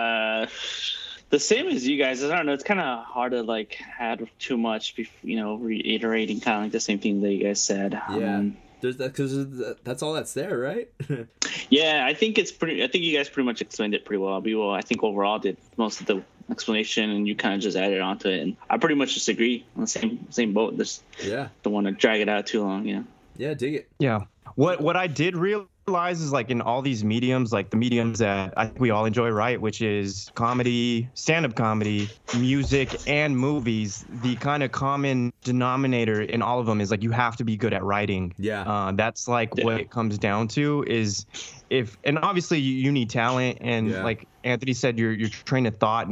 The same as you guys. I don't know. It's kind of hard to like add too much, you know, reiterating kind of like the same thing that you guys said. Yeah. There's that, because that's all that's there, right? Yeah, I think you guys pretty much explained it pretty well. I think overall did most of the explanation, and you kind of just added onto it, and I pretty much just agree on the same boat. Just don't want to drag it out too long, you know. Yeah, dig it. Yeah. What I did realize is like in all these mediums, like the mediums that I think we all enjoy, right, which is comedy, stand-up comedy, music, and movies, the kind of common denominator in all of them is like you have to be good at writing. Yeah. That's like what it comes down to is and obviously you need talent, and like Anthony said, your train of thought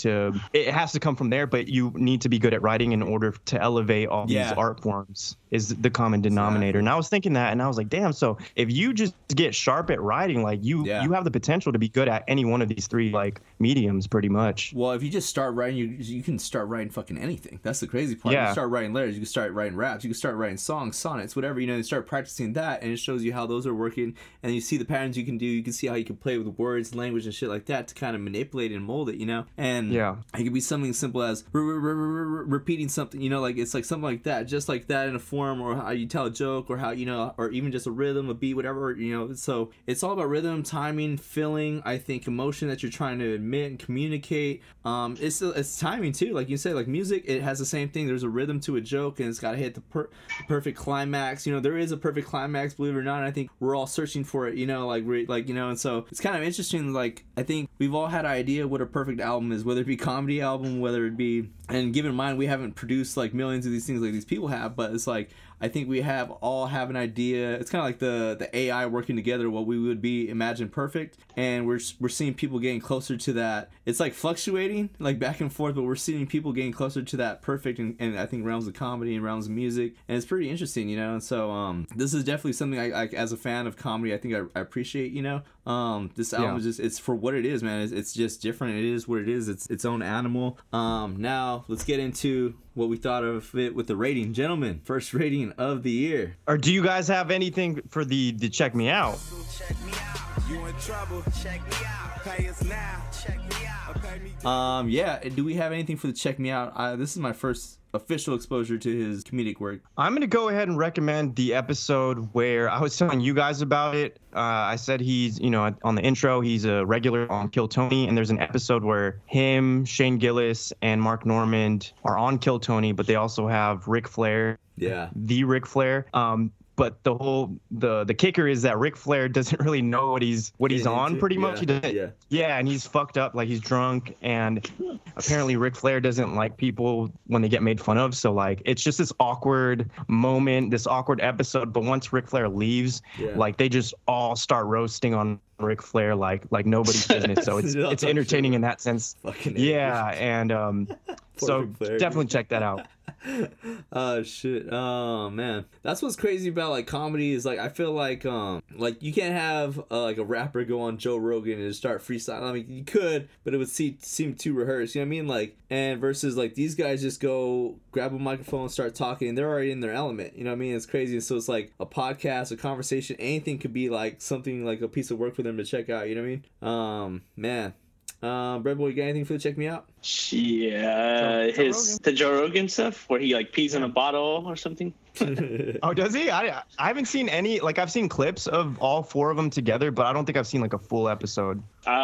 it has to come from there, but you need to be good at writing in order to elevate all these art forms is the common denominator. And I was thinking that, and I was like, damn, so if you just get sharp at writing, like you have the potential to be good at any one of these three like mediums pretty much. Well, if you just start writing, you can start writing fucking anything. That's the crazy part. You can start writing letters, you can start writing raps, you can start writing songs, sonnets, whatever, you know, you start practicing that, and it shows you how those are working, and you see the patterns you can do, you can see how you can play with words, language, and shit like that to kind of manipulate and mold it, you know. And it could be something simple as repeating something, you know, like it's like something like that, just like that in a form, or how you tell a joke, or how, you know, or even just a rhythm, a beat, whatever, you know. So it's all about rhythm, timing, feeling, I think emotion that you're trying to admit and communicate. It's timing too, like you said, like music, it has the same thing. There's a rhythm to a joke, and it's got to hit the perfect climax, you know. There is a perfect climax, believe it or not, and I think we're all searching for it, you know, like you know. And so it's kind of interesting, like I think we've all had an idea what a perfect album is, whether it be comedy album, whether it be, and given in mind we haven't produced like millions of these things like these people have, but it's like I think we all have an idea. It's kind of like the AI working together, what we would be imagine perfect, and we're seeing people getting closer to that. It's like fluctuating like back and forth, but we're seeing people getting closer to that perfect, and I think realms of comedy and realms of music, and it's pretty interesting, you know. And so this is definitely something I as a fan of comedy, I think I appreciate, you know. This album is just, it's for what it is, man. It's just different. It is what it is. It's its own animal. Now let's get into what we thought of it with the rating. Gentlemen, first rating of the year. Or do you guys have anything for the check me out? Check me out. You in trouble? Check me out. Pay us now. Check me out. Yeah. Do we have anything for the check me out? This is my first official exposure to his comedic work. I'm going to go ahead and recommend the episode where I was telling you guys about it. I said he's, you know, on the intro, he's a regular on Kill Tony, and there's an episode where him, Shane Gillis, and Mark Normand are on Kill Tony, but they also have Ric Flair. Yeah. The Ric Flair. But the kicker is that Ric Flair doesn't really know what he's on pretty much. He doesn't, and he's fucked up, like he's drunk, and apparently Ric Flair doesn't like people when they get made fun of. So like it's just this awkward moment, this awkward episode. But once Ric Flair leaves, like they just all start roasting on Ric Flair like nobody's business. So it's entertaining in that sense. And so definitely check that out. Oh shit. Oh man, that's what's crazy about like comedy is like I feel like you can't have like a rapper go on Joe Rogan and start freestyling. I mean you could, but it would seem too rehearsed, you know what I mean? Like, and versus like these guys just go grab a microphone and start talking, and they're already in their element, you know what I mean? It's crazy. And so it's like a podcast, a conversation, anything could be like something like a piece of work for them to check out, you know what I mean? Man, Bread Boy, you got anything for the check me out? Yeah, the Joe Rogan stuff where he like pees in a bottle or something. Oh, does he? I haven't seen any. Like, I've seen clips of all 4 of them together, but I don't think I've seen like a full episode.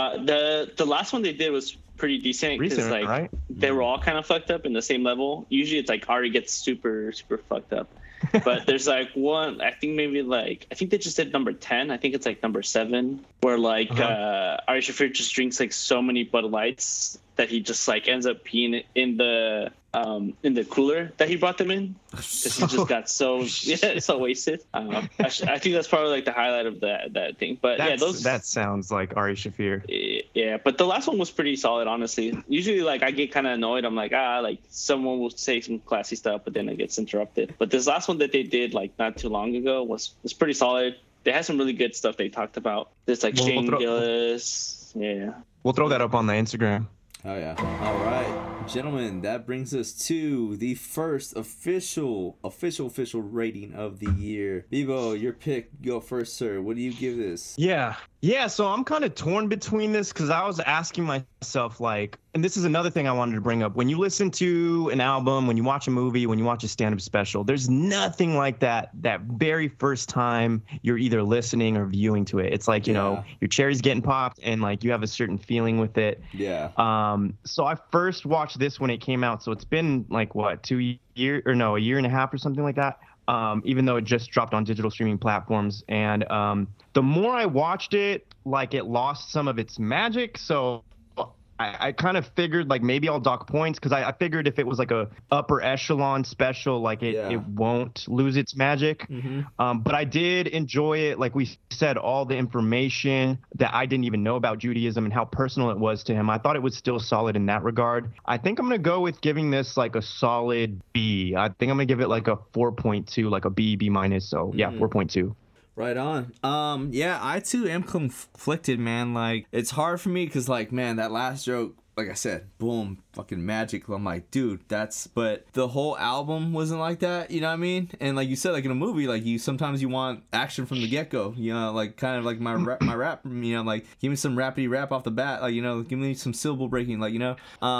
The last one they did was pretty decent because like right? they were all kind of fucked up in the same level. Usually it's like Ari gets super fucked up, but there's like one. I think they just did number 10. I think it's like number 7 where like Ari Shaffir just drinks like so many Bud Lights that he just like ends up peeing in the cooler that he brought them in because he just got so wasted. I think that's probably like the highlight of that thing. But that sounds like Ari Shaffir. Yeah, but the last one was pretty solid, honestly. Usually, like I get kind of annoyed. I'm like, like someone will say some classy stuff, but then it gets interrupted. But this last one that they did like not too long ago was pretty solid. They had some really good stuff they talked about. There's like Shane Gillis. Yeah. We'll throw that up on the Instagram. Oh yeah. All right, gentlemen, that brings us to the first official rating of the year. Bebo, your pick. Go first, sir. What do you give this? Yeah, so I'm kind of torn between this because I was asking myself, like, and this is another thing I wanted to bring up. When you listen to an album, when you watch a movie, when you watch a stand-up special, there's nothing like that very first time you're either listening or viewing to it. It's like, you know, your cherry's getting popped and, like, you have a certain feeling with it. Yeah. So I first watched this when it came out. So it's been, like, what, a year and a half or something like that. Even though it just dropped on digital streaming platforms. And the more I watched it, like, it lost some of its magic. So I kind of figured, like, maybe I'll dock points because I figured if it was like a upper echelon special, like it won't lose its magic. Mm-hmm. But I did enjoy it. Like we said, all the information that I didn't even know about Judaism and how personal it was to him. I thought it was still solid in that regard. I think I'm going to go with giving this like a solid B. I think I'm going to give it like a 4.2, like a B minus. So yeah, 4.2. Right on. Yeah, I too am conflicted, man. Like, it's hard for me because, like, man, that last joke, like I said, boom, fucking magic. I'm like, dude, but the whole album wasn't like that, you know what I mean? And like you said, like in a movie, like sometimes you want action from the get-go, you know, like kind of like my rap, you know, like give me some rappity rap off the bat, like, you know, give me some syllable breaking, like, you know,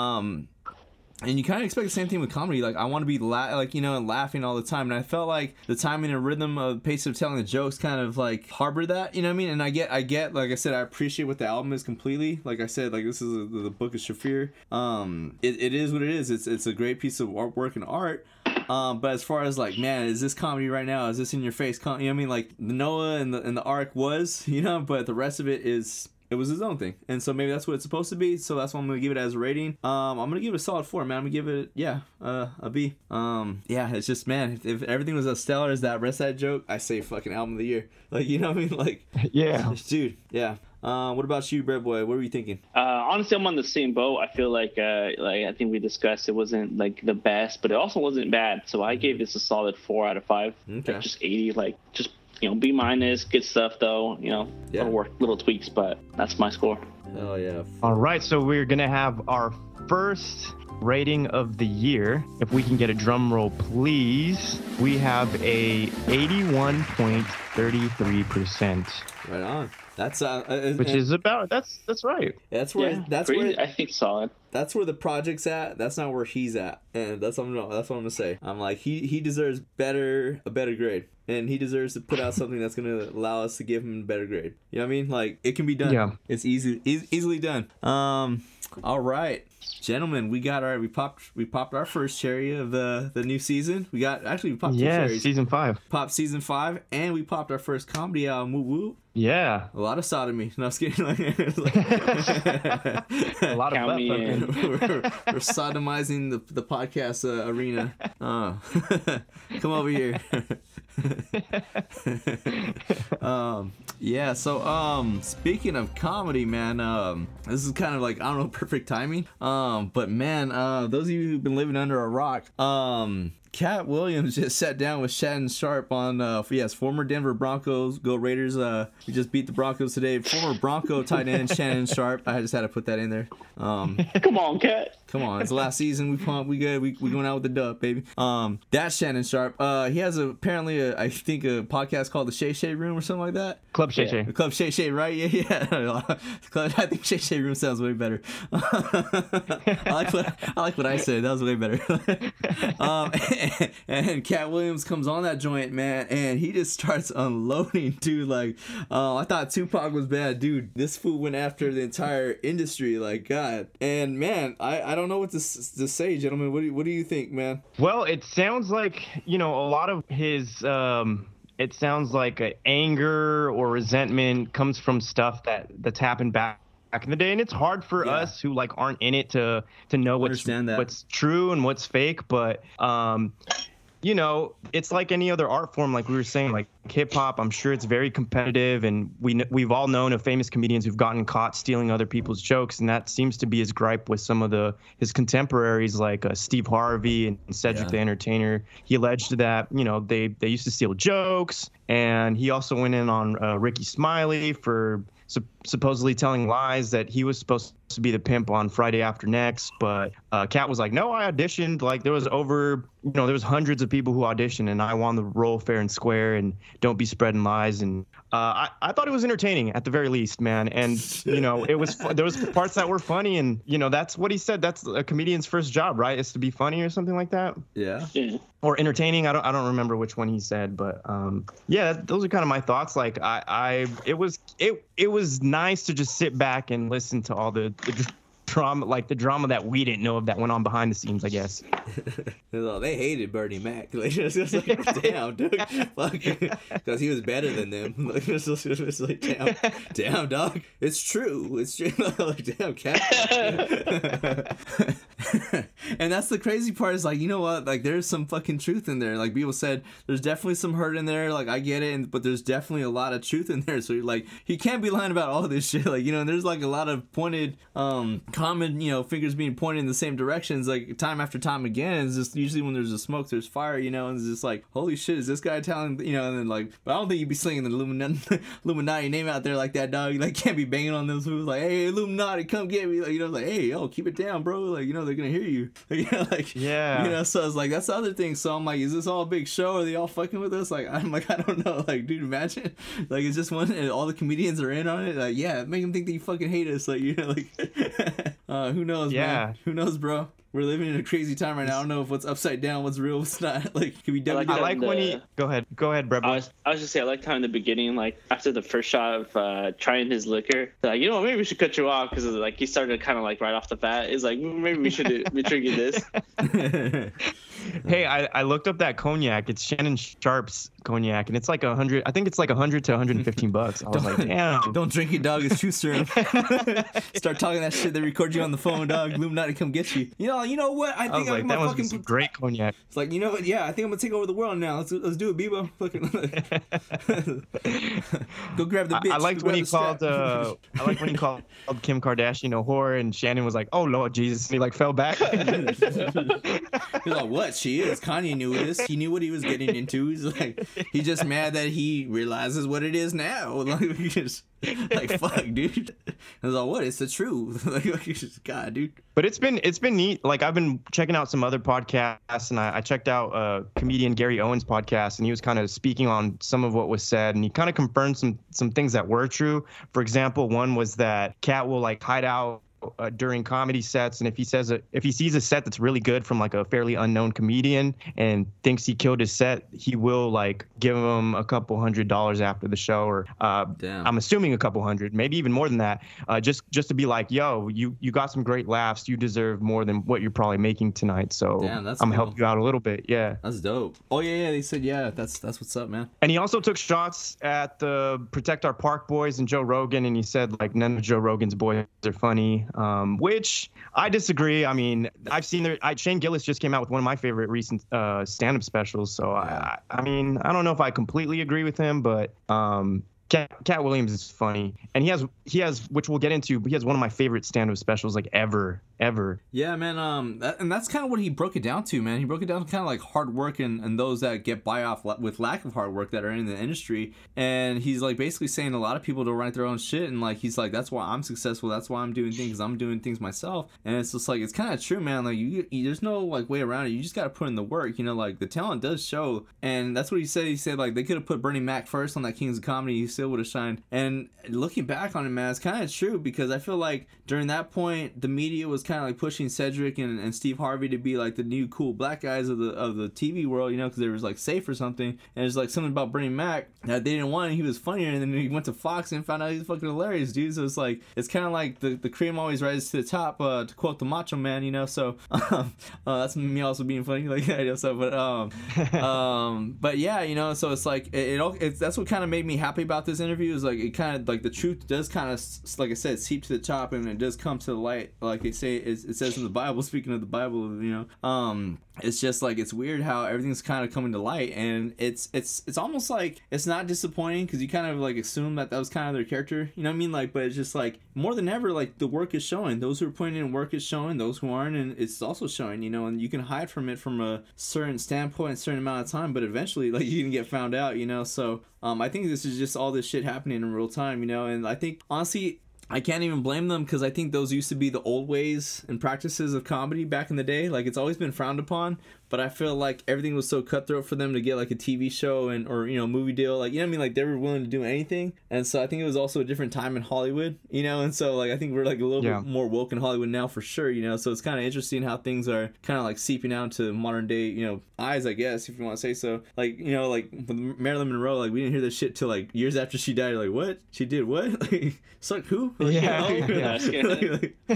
and you kind of expect the same thing with comedy. Like, I want to be laughing all the time. And I felt like the timing and rhythm of pace of telling the jokes kind of like harbored that, you know what I mean? And I get, like I said, I appreciate what the album is completely. Like I said, like this is the Book of Shaffir. It is what it is. It's a great piece of artwork and art. But as far as like, man, is this comedy right now? Is this in your face? You know what I mean? Like Noah and the Ark was, you know, but the rest of it was his own thing. And so maybe that's what it's supposed to be. So that's why I'm going to give it as a rating. I'm going to give it a solid 4, man. I'm going to give it, a B. It's just, man, if everything was as stellar as that rest of that joke, I say fucking album of the year. Like, you know what I mean? Like, yeah. Dude, yeah. What about you, Bread Boy? What were you thinking? Honestly, I'm on the same boat. I feel like I think we discussed it wasn't like the best, but it also wasn't bad. So I gave this a solid 4 out of 5. Okay. Like, just 80, like just, you know, B minus, good stuff though, you know, little tweaks, but that's my score. Oh yeah. All right, so we're gonna have our first rating of the year. If we can get a drum roll, please. We have a 81.33%. Right on. That's which is about that's right. That's where I think solid. That's where the project's at. That's not where he's at, and that's what I'm gonna say. I'm like he deserves a better grade, and he deserves to put out something that's gonna allow us to give him a better grade. You know what I mean? Like, it can be done. Yeah, it's easily done. All right, gentlemen, we popped our first cherry of the new season. We popped 2 cherries. Season 5. Popped season 5, and we popped our first comedy album. Woo woo. Yeah, a lot of sodomy. No, I was kidding. A lot of butt fucking. We're sodomizing the podcast arena. Come over here. So speaking of comedy, man, this is kind of like, I don't know, perfect timing. But man, those of you who've been living under a rock, Cat Williams just sat down with Shannon Sharp on former Denver Broncos, go Raiders. We just beat the Broncos today. Former Bronco tight end Shannon Sharp. I just had to put that in there. Come on, Cat. Come on, it's the last season. We pumped. We good. We going out with the dub, baby. That's Shannon Sharp. He has apparently I think a podcast called the Shay Shay Room or something like that. Club Shay Shay. Club Shay Shay, right? Yeah. I think Shay Shay Room sounds way better. I like what I said. That was way better. And Cat Williams comes on that joint, man, and he just starts unloading, dude. Like, I thought Tupac was bad, dude. This fool went after the entire industry, like, God. And man, I don't know what to say, gentlemen. What do you think, man? Well, it sounds like, a lot of his it sounds like anger or resentment comes from stuff that's happened back in the day, and it's hard for us who like aren't in it to know what's true and what's fake. But it's like any other art form, like we were saying, like hip hop. I'm sure it's very competitive, and we've all known of famous comedians who've gotten caught stealing other people's jokes, and that seems to be his gripe with some of his contemporaries, like Steve Harvey and Cedric the Entertainer. He alleged that they used to steal jokes, and he also went in on Ricky Smiley for supposedly telling lies that he was supposed to be the pimp on Friday After Next, but Cat was like, no, I auditioned. Like there was there was hundreds of people who auditioned, and I won the role fair and square, and don't be spreading lies. And I thought it was entertaining at the very least, man. And it was there was parts that were funny, and that's what he said. That's a comedian's first job, right? Is to be funny or something like that. Yeah. Or entertaining. I don't remember which one he said, but those are kind of my thoughts. Like it was nice to just sit back and listen to all the drama, like the drama that we didn't know of that went on behind the scenes, I guess. They hated Bernie Mac. Like, it's like, damn, dude, because he was better than them. Like, it's like, damn, dog. It's true. It's true. Like, damn, Cat. And that's the crazy part is like, you know what? Like, there's some fucking truth in there. Like people said, there's definitely some hurt in there. Like I get it, but there's definitely a lot of truth in there. So you're like, he can't be lying about all this shit. Like, and there's like a lot of pointed, common, fingers being pointed in the same directions, like time after time again. It's just usually when there's a smoke, there's fire, and it's just like, holy shit, is this guy telling, and then like, but I don't think you'd be slinging the Illuminati name out there like that, dog. You like can't be banging on those fools like, hey, Illuminati, come get me, like, like, hey, yo, keep it down, bro, like, they're gonna hear you, so it's like, that's the other thing. So I'm like, is this all a big show? Are they all fucking with us? Like, I'm like, I don't know, like, dude, imagine, like, it's just one, and all the comedians are in on it, like, yeah, make them think that you fucking hate us, like, like, who knows, man? Who knows, bro? We're living in a crazy time right now. I don't know if what's upside down, what's real, what's not. Like, can we I like when he... Go ahead, Brett. I was just saying, I liked how in the beginning, like, after the first shot of trying his liquor, like, maybe we should cut you off, because, like, he started kind of, like, right off the bat. It's like, maybe we should be drinking this. Hey, I looked up that cognac. It's Shannon Sharp's cognac, and it's like $100. I think it's like $100 to $115. I was like, damn. Don't drink it, dog. It's true serum. Start talking that shit. They record you on the phone, dog. Illuminati come get you. You know what? I think that was some great cognac. It's like, what? Yeah, I think I'm gonna take over the world now. Let's do it, Bebo. Go grab the bitch. I liked when he called Kim Kardashian a whore, and Shannon was like, "Oh Lord Jesus," and he like fell back. He's like, "What? She is." Kanye knew this. He knew what he was getting into. He's like, he's just mad that he realizes what it is now. Like, he just like, fuck, dude. I was like, what? It's the truth. Like, God, dude. But it's been neat. Like, I've been checking out some other podcasts, and I checked out comedian Gary Owen's podcast, and he was kind of speaking on some of what was said, and he kind of confirmed some things that were true. For example, one was that Cat will like hide out during comedy sets, and if he sees a set that's really good from like a fairly unknown comedian and thinks he killed his set, he will like give him a couple $100 after the show, or I'm assuming a couple hundred, maybe even more than that, just to be like, yo, you got some great laughs, you deserve more than what you're probably making tonight, so I'm gonna help you out a little bit. Yeah, that's dope. Oh yeah, they said that's what's up, man. And he also took shots at the Protect Our Park boys and Joe Rogan, and he said like none of Joe Rogan's boys are funny. Which I disagree. I mean, I've seen Shane Gillis just came out with one of my favorite recent stand-up specials. So I mean, I don't know if I completely agree with him, but Cat Williams is funny, and he has, which we'll get into, but he has one of my favorite stand-up specials like ever. Yeah, man. And that's kind of what he broke it down to, man. He broke it down to kind of like hard work and those that get by off with lack of hard work that are in the industry. And he's like basically saying a lot of people don't write their own shit, and like he's like, that's why I'm successful. That's why I'm doing things. I'm doing things myself. And it's just like, it's kind of true, man. Like you there's no like way around it. You just got to put in the work. You know, like the talent does show, and that's what he said. He said like they could have put Bernie Mac first on that Kings of Comedy. He still would have shined. And looking back on it, man, it's kind of true, because I feel like during that point the media was kind of like pushing Cedric and Steve Harvey to be like the new cool black guys of the TV world, you know, because they was like safe or something. And there's like something about Bernie Mac that they didn't want, and he was funnier, and then he went to Fox and found out he's fucking hilarious, dude. So it's like, it's kind of like the cream always rises to the top, to quote the Macho Man, you know. So that's me also being funny, like, I know. So but yeah, you know, so it's like it's that's what kind of made me happy about this interview, is like it kind of like the truth does kind of, like I said, seep to the top, and it does come to the light, like they say it says in the Bible. Speaking of the Bible, you know, it's just like, it's weird how everything's kind of coming to light, and it's almost like it's not disappointing, because you kind of like assume that was kind of their character, you know what I mean? Like, but it's just like more than ever, like the work is showing. Those who are putting in work is showing. Those who aren't, and it's also showing, you know. And you can hide from it from a certain standpoint, a certain amount of time, but eventually, like, you can get found out, you know. So I think this is just all this shit happening in real time, you know. And I think honestly, I can't even blame them, because I think those used to be the old ways and practices of comedy back in the day. Like, it's always been frowned upon, but I feel like everything was so cutthroat for them to get like a TV show or you know, movie deal, like, you know what I mean, like they were willing to do anything. And so I think it was also a different time in Hollywood, you know. And so like I think we're like a little bit more woke in Hollywood now, for sure, you know. So it's kind of interesting how things are kind of like seeping out to modern day, you know, eyes, I guess, if you want to say so. Like, you know, like with Marilyn Monroe, like we didn't hear this shit till like years after she died. Like, what? She did what? Like, suck who? Like, yeah, you know?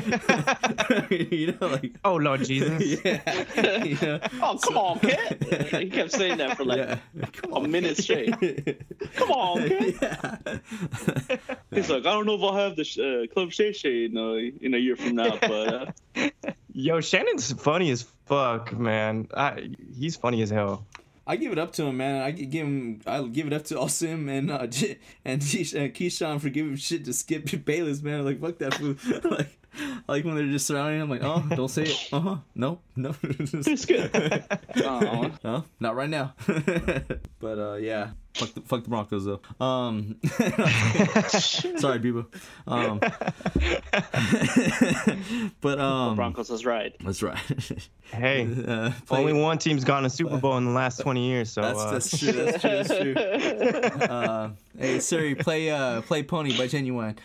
You know, like, oh Lord Jesus. Yeah. You know? Oh, come on, Cat. He kept saying that for like a minute straight. Come on, Cat. Yeah. He's like, I don't know if I'll have the Club Shay Shay in a year from now, but Yo, Shannon's funny as fuck, man. He's funny as hell. I give it up to him, man. I give it up to Osim and Keyshawn for giving shit to Skip Bayless, man. Like, fuck that fool. like when they're just surrounding him, like, oh, don't say it. No. it's good. No, not right now. But yeah. Fuck the Broncos though. Sorry, Bebo. But the Broncos is right. That's right. Hey, only one team's gotten a Super Bowl in the last 20 years, so that's true. That's true. Hey Siri, play Pony by Genuine.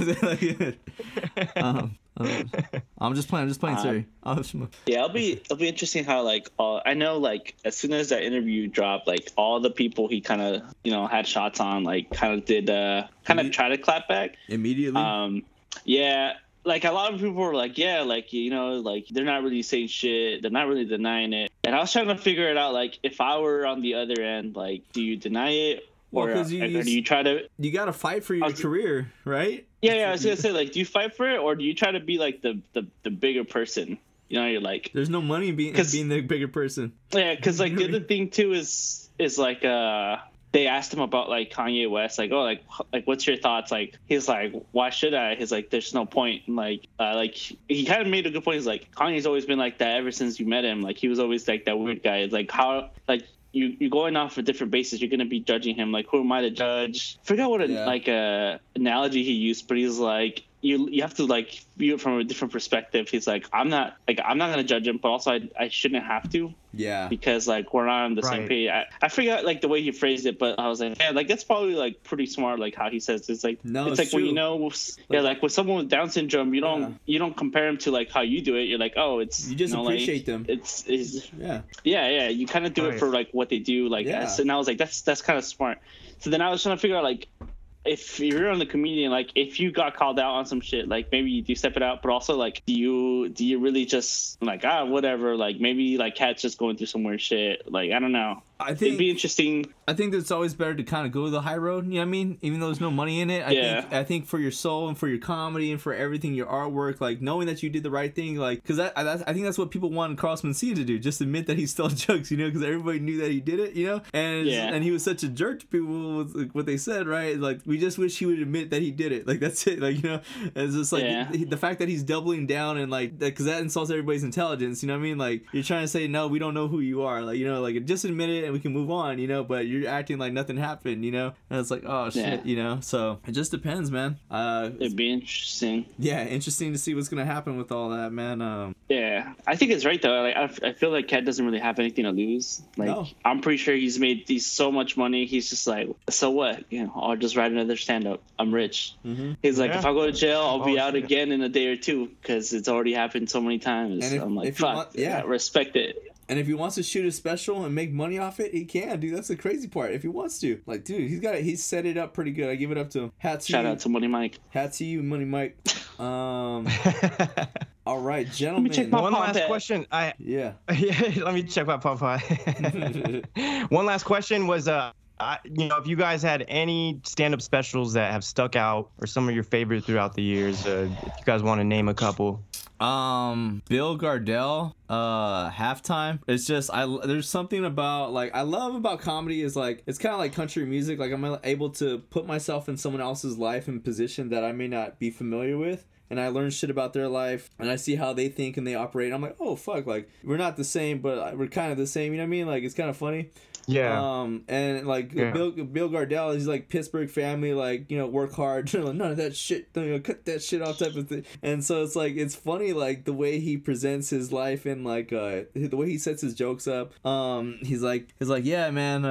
I'm just playing Siri. Yeah, it'll be interesting how like I know like as soon as that interview dropped, like all the people he kind of, you know, had shots on, like kind of did try to clap back immediately. Yeah, like a lot of people were like, yeah, like, you know, like they're not really saying shit, they're not really denying it. And I was trying to figure it out, like if I were on the other end, like do you deny it? Well, or do you try to? You got to fight for your career, right? Yeah. I was gonna say, like, do you fight for it, or do you try to be like the bigger person? You know, you're like, there's no money in being the bigger person. Yeah, because like the other thing too is like they asked him about like Kanye West, like, oh, like what's your thoughts? Like he's like, why should I? He's like, there's no point. And like he kind of made a good point. He's like, Kanye's always been like that ever since you met him. Like he was always like that weird guy. It's like how like. You're going off a different basis. You're going to be judging him. Like, who am I to judge? I forgot what analogy he used, but he's like, you have to like view it from a different perspective. He's like, I'm not going to judge him, but also I shouldn't have to. Yeah. Because like we're not on the same page. I forgot like the way he phrased it, but I was like, yeah, like that's probably like pretty smart. Like how he says it's like, no, it's like true. When you know, like with someone with Down syndrome, you don't compare him to like how you do it. You're like, oh, it's you just appreciate like, them. It's yeah. You kind of do it for like what they do. Like, and I was like, that's kind of smart. So then I was trying to figure out like, if you're on the comedian, like if you got called out on some shit, like maybe you do step it out, but also like do you really just like whatever, like maybe like Cat's just going through some weird shit, like I don't know. I it'd think be interesting. I think that it's always better to kind of go the high road. You know what I mean? Even though there's no money in it, I think for your soul and for your comedy and for everything, your artwork, like knowing that you did the right thing, like because I think that's what people wanted Carlos Mencia to do, just admit that he stole jokes, you know, because everybody knew that he did it, you know, and he was such a jerk to people with like, what they said, right? Like we just wish he would admit that he did it, like that's it, like you know, it's just like the fact that he's doubling down and like because that insults everybody's intelligence, you know what I mean? Like you're trying to say no, we don't know who you are, like you know, like just admit it and we can move on, you know, but you're acting like nothing happened, you know, and it's like oh shit, you know, so it just depends, man. It'd be interesting. Yeah, interesting to see what's gonna happen with all that, man. Yeah, I think it's right though. Like I feel like Cat doesn't really have anything to lose. Like I'm pretty sure he's made so much money. He's just like, so what? You know, I'll just write another stand-up. I'm rich. He's like, if I go to jail, I'll be out again in a day or two because it's already happened so many times. And I'm like, fuck, respect it. And if he wants to shoot a special and make money off it, he can, dude. That's the crazy part. If he wants to, like, dude, he's set it up pretty good. I give it up to him. Shout out to Money Mike. Hat to you, Money Mike. All right, gentlemen. Let me check my one last question. Let me check my Popeye. One last question was, you know, if you guys had any stand-up specials that have stuck out or some of your favorites throughout the years, if you guys want to name a couple. Bill Gardell, Halftime. It's just there's something about like I love about comedy is like it's kind of like country music. Like I'm able to put myself in someone else's life and position that I may not be familiar with. And I learn shit about their life, and I see how they think and they operate. I'm like, oh fuck, like we're not the same, but we're kind of the same. You know what I mean? Like it's kind of funny. Yeah. And like Bill Gardell, he's like Pittsburgh family, like you know, work hard, none of that shit, you know, cut that shit off type of thing. And so it's like it's funny, like the way he presents his life and like the way he sets his jokes up. He's like, yeah, man,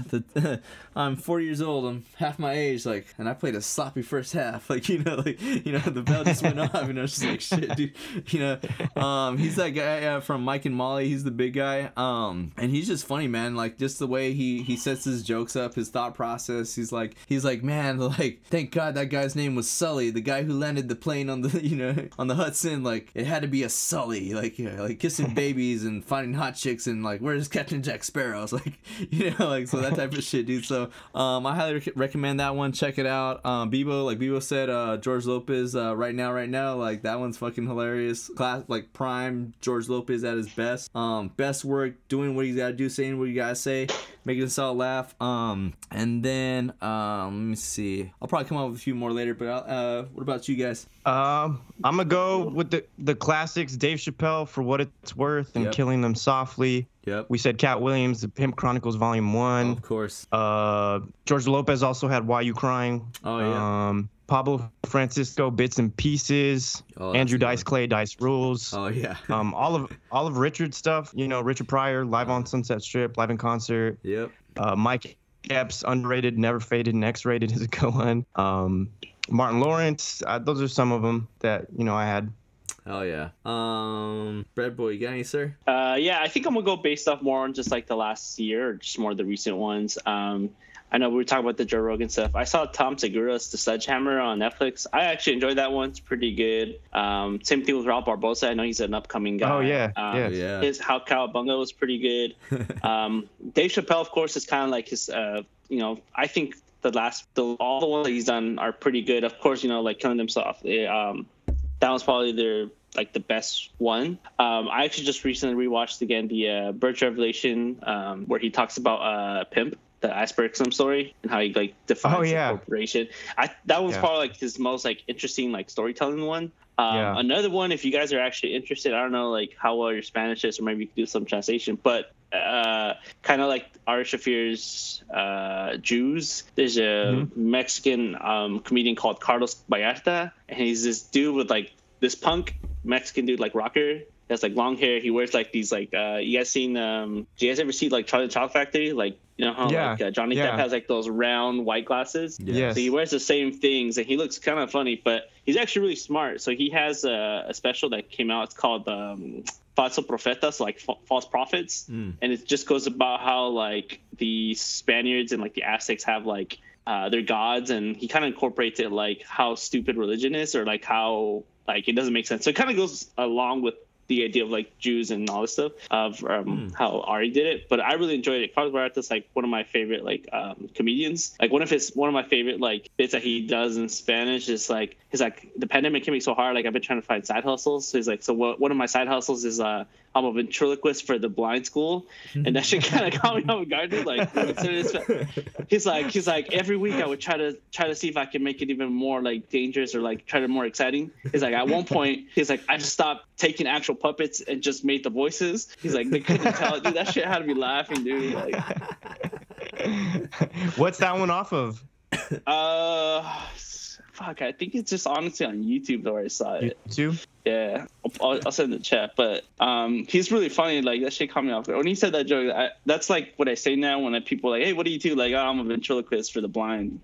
I'm 40 years old, I'm half my age, like, and I played a sloppy first half, like you know, the bell just went off, and I was just like, shit, dude, you know. He's that guy from Mike and Molly. He's the big guy. And he's just funny, man. Like just the way he sets his jokes up, his thought process. He's like, man, like, thank God that guy's name was Sully, the guy who landed the plane on the, you know, on the Hudson. Like, it had to be a Sully, like, you know, like kissing babies and finding hot chicks and like, where's Captain Jack Sparrow? I was like, you know, like, so that type of shit, dude. So, I highly recommend that one. Check it out. Bebo said, George Lopez, right now, like, that one's fucking hilarious. Class, like, prime George Lopez at his best. Best work, doing what he's gotta do, saying what you gotta say, making us all laugh. And then let me see. I'll probably come up with a few more later. But what about you guys? I'm gonna go with the classics. Dave Chappelle, For What It's Worth, and Killing Them Softly. Yep. We said Cat Williams, The Pimp Chronicles Volume 1. Oh, of course. George Lopez also had Why You Crying. Oh yeah. Pablo Francisco, Bits and Pieces. Andrew Dice Clay, Dice Rules. Oh yeah. all of Richard's stuff. You know, Richard Pryor, Live on Sunset Strip, Live in Concert. Yep. Mike Epps, Underrated, Never Faded, and X-Rated is a good one. Martin Lawrence. Those are some of them that you know I had. Oh yeah. Bread Boy, you got any, sir? Yeah, I think I'm gonna go based off more on just like the last year, or just more of the recent ones. I know we were talking about the Joe Rogan stuff. I saw Tom Segura's The Sledgehammer on Netflix. I actually enjoed that one. It's pretty good. Same thing with Ralph Barbosa. I know he's an upcoming guy. Oh, yeah. Yeah. His How Cowabunga was pretty good. Dave Chappelle, of course, is kind of like his, you know, I think all the ones that he's done are pretty good. Of course, you know, like Killing Them Softly. That was probably the best one. I actually just recently rewatched again the Birch Revelation, where he talks about Pimp, the Asperger's story, and how he like defines the corporation. That was probably like his most like interesting like storytelling one. Another one, if you guys are actually interested, I don't know like how well your Spanish is, or maybe you could do some translation, but kind of like Ari Shafir's Jews. There's a Mexican comedian called Carlos Vallarta, and he's this dude with like this punk Mexican dude, like rocker. He has like long hair. He wears like these like you guys seen do you guys ever see like Charlie the Chocolate Factory? Like, you know how like Johnny Depp has like those round white glasses? Yes. So he wears the same things, and he looks kind of funny, but he's actually really smart. So he has a special that came out. It's called Falso Profetas, like false prophets, and it just goes about how like the Spaniards and like the Aztecs have like their gods, and he kind of incorporates it like how stupid religion is, or like how like it doesn't make sense. So it kind of goes along with the idea of like Jews and all this stuff of how Ari did it. But I really enjoyed it. Carlos Vallarta is like one of my favorite like comedians. Like one of my favorite like bits that he does in Spanish is like he's like, the pandemic hit me so hard, like I've been trying to find side hustles. So he's like, so one of my side hustles is I'm a ventriloquist for the blind school, and that shit kind of caught me off guard. Dude. Like he's like every week I would try to see if I can make it even more like dangerous or like try to more exciting. He's like at one point he's like, I just stopped taking actual puppets and just made the voices. He's like, they couldn't tell. Dude, that shit had me laughing, dude. Like, what's that one off of? Fuck, I think it's just honestly on YouTube where I saw it. YouTube? Yeah, I'll send the chat. But he's really funny. Like that shit caught me off. When he said that joke, that's like what I say now when people are like, hey, what do you do? Like, oh, I'm a ventriloquist for the blind.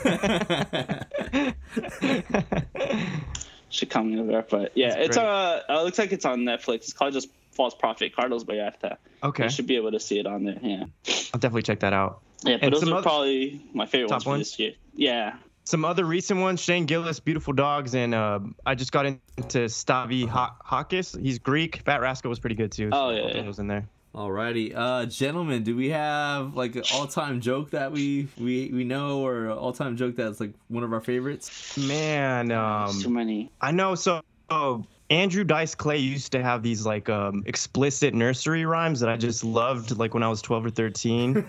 Shit caught me over. But yeah, it's it looks like it's on Netflix. It's called just False Prophet, Carlos Vallarta. Okay. You should be able to see it on there. Yeah. I'll definitely check that out. Yeah, but those are probably my favorite ones for this year. Yeah. Some other recent ones, Shane Gillis, Beautiful Dogs, and I just got into Stavi Hakis. He's Greek. Fat Rascal was pretty good too. Oh, yeah. Was in there. Alrighty, gentlemen, do we have like an all-time joke that we know, or an all-time joke that's like one of our favorites? Man, too many. I know. So Andrew Dice Clay used to have these like explicit nursery rhymes that I just loved, like when I was 12 or 13.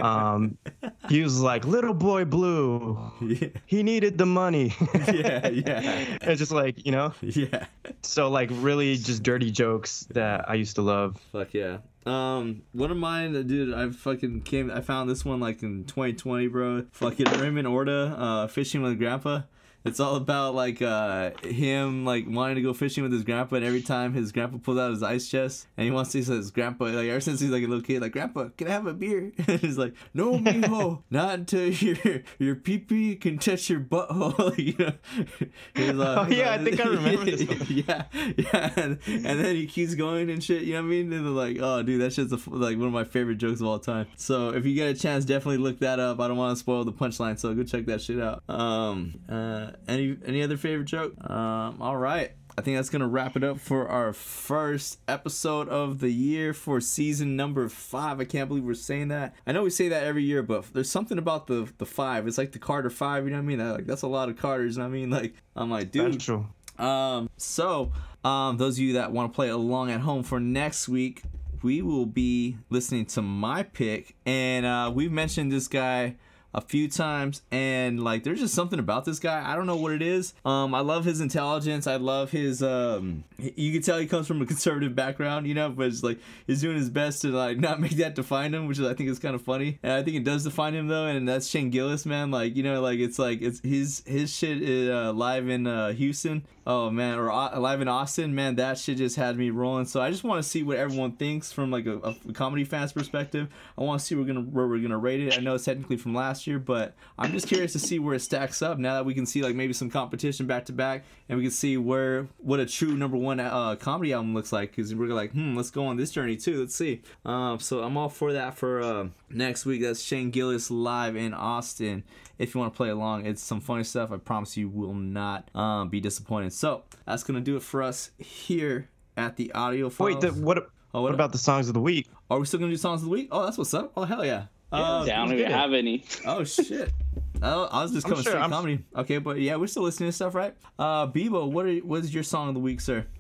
He was like, little boy blue, he needed the money. Yeah. It's just like, you know. Yeah. So like really just dirty jokes that I used to love. Fuck yeah. One of mine, dude, I found this one like in 2020, bro. Fucking Raymond Orta, fishing with Grandpa. It's all about like him like wanting to go fishing with his grandpa, and every time his grandpa pulls out his ice chest and he wants to, his grandpa, like ever since he's like a little kid, like, Grandpa, can I have a beer? And he's like, no, mijo, not until your pee-pee can touch your butthole. Like, you know, he's like, oh yeah, I think I remember this one. Yeah, and then he keeps going and shit. You know what I mean? And they're like, oh, dude, that shit's like one of my favorite jokes of all time. So if you get a chance, definitely look that up. I don't want to spoil the punchline, so go check that shit out. Any other favorite joke? All right. I think that's gonna wrap it up for our first episode of the year for season number 5. I can't believe we're saying that. I know we say that every year, but there's something about the 5. It's like the Carter 5. You know what I mean? That's a lot of Carters. You know what I mean? Like, I'm like, dude. That's true. So those of you that want to play along at home for next week, we will be listening to my pick, and we've mentioned this guy a few times, and like there's just something about this guy. I don't know what it is. I love his intelligence. I love his you can tell he comes from a conservative background, you know, but it's like he's doing his best to like not make that define him, which is, I think, is kind of funny. And I think it does define him though, and that's Shane Gillis, man. Like, you know, like it's his shit is live in Houston. Oh man, or live in Austin, man, that shit just had me rolling. So I just want to see what everyone thinks from like a comedy fan's perspective. I want to see where we're gonna rate it. I know it's technically from last year, but I'm just curious to see where it stacks up now that we can see like maybe some competition back to back, and we can see what a true number 1 comedy album looks like, because we're like, let's go on this journey too. Let's see. So I'm all for that for next week. That's Shane Gillis live in Austin. If you want to play along, it's some funny stuff. I promise you will not be disappointed. So that's gonna do it for us here at the Audio Files. Wait, what about the songs of the week? Are we still gonna do songs of the week? Oh, that's what's up. Oh, hell yeah. I don't even have any. Oh shit. I was just coming straight comedy. Okay, but yeah, we're still listening to stuff, right? Bebo, what is your song of the week, sir?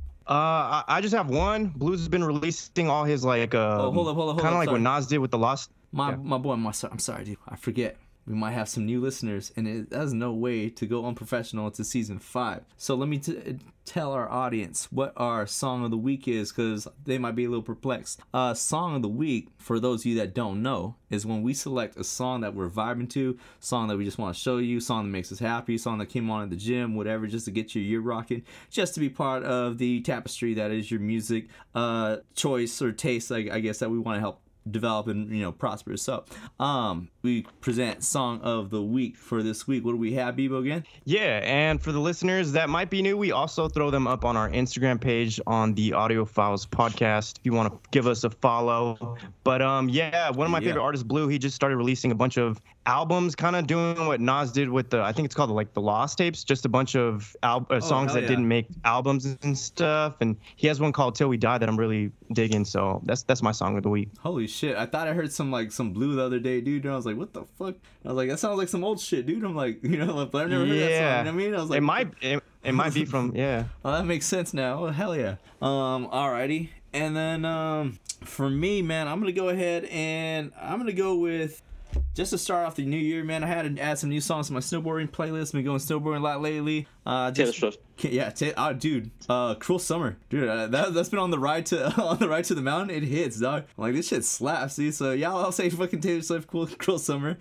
I just have one. Blues has been releasing all his like hold up. Kind of like what Nas did with the Lost. My boy, I'm sorry, dude. I forget. We might have some new listeners, and it has no way to go unprofessional into season 5. So let me tell our audience what our song of the week is, because they might be a little perplexed. Song of the week, for those of you that don't know, is when we select a song that we're vibing to, song that we just want to show you, song that makes us happy, song that came on at the gym, whatever, just to get your ear rocking, just to be part of the tapestry that is your music choice or taste, I guess, that we want to help develop and, you know, prosper. So we present song of the week for this week. What do we have, Bebo, again? Yeah, and for the listeners that might be new, we also throw them up on our Instagram page on the Audio Files podcast if you want to give us a follow. But yeah, one of my favorite artists, Blue, he just started releasing a bunch of albums, kind of doing what Nas did with I think it's called like the Lost Tapes, just a bunch of songs hell that yeah. didn't make albums and stuff. And he has one called Till We Die that I'm really digging. So that's my song of the week. Holy shit! I thought I heard some Blue the other day, dude. And I was like, what the fuck? I was like, that sounds like some old shit, dude. I'm like, you know, I've never heard that song. You know what I mean? I was like, it might be from yeah. Oh, that makes sense now. Oh, hell yeah. Alrighty. And then for me, man, I'm gonna go ahead and I'm gonna go with, just to start off the new year, man, I had to add some new songs to my snowboarding playlist. Been going snowboarding a lot lately. Taylor Swift. Yeah, dude, Cruel Summer, dude. That's been on the ride to the mountain. It hits, dog. I'm like, this shit slaps, dude. So yeah, I'll say fucking Taylor Swift, Cruel Summer.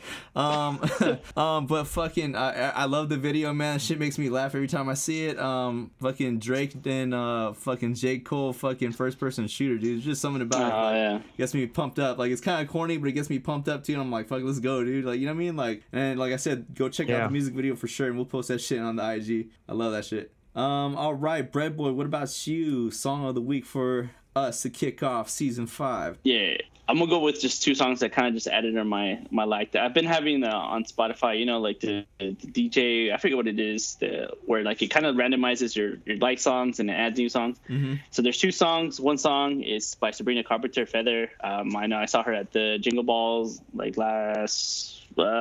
But fucking, I love the video, man. Shit makes me laugh every time I see it. Fucking Drake and fucking J. Cole, fucking first person shooter, dude. It's just something about it. Like, Yeah. gets me pumped up. Like, it's kind of corny, but it gets me pumped up too. And I'm like, fuck, let's go, dude. Like, you know what I mean? Like, and like I said, go check out the music video for sure, and we'll post that shit on the IG. I love that shit. All right, Bread Boy, what about you? Song of the week for us to kick off season 5. Yeah, I'm gonna go with just 2 songs that kind of just added on my like. I've been having on Spotify, you know, like the DJ, I forget what it is, where like it kind of randomizes your like songs and it adds new songs. Mm-hmm. So there's 2 songs. One song is by Sabrina Carpenter, Feather. I know I saw her at the Jingle Balls like last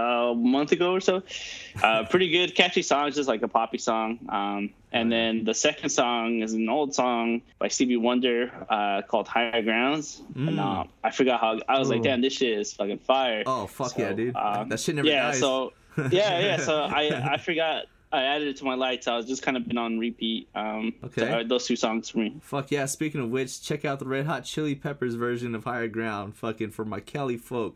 month ago or so. Pretty good, catchy song. It's just like a poppy song. And then the second song is an old song by Stevie Wonder called Higher Grounds. And I forgot how, I was like, damn, this shit is fucking fire. Oh, fuck so, yeah, dude. That shit never dies. So, so so I forgot. I added it to my lights. I was just kind of been on repeat. Okay. Those 2 songs for me. Fuck yeah. Speaking of which, check out the Red Hot Chili Peppers version of Higher Ground. Fucking for my Cali folk.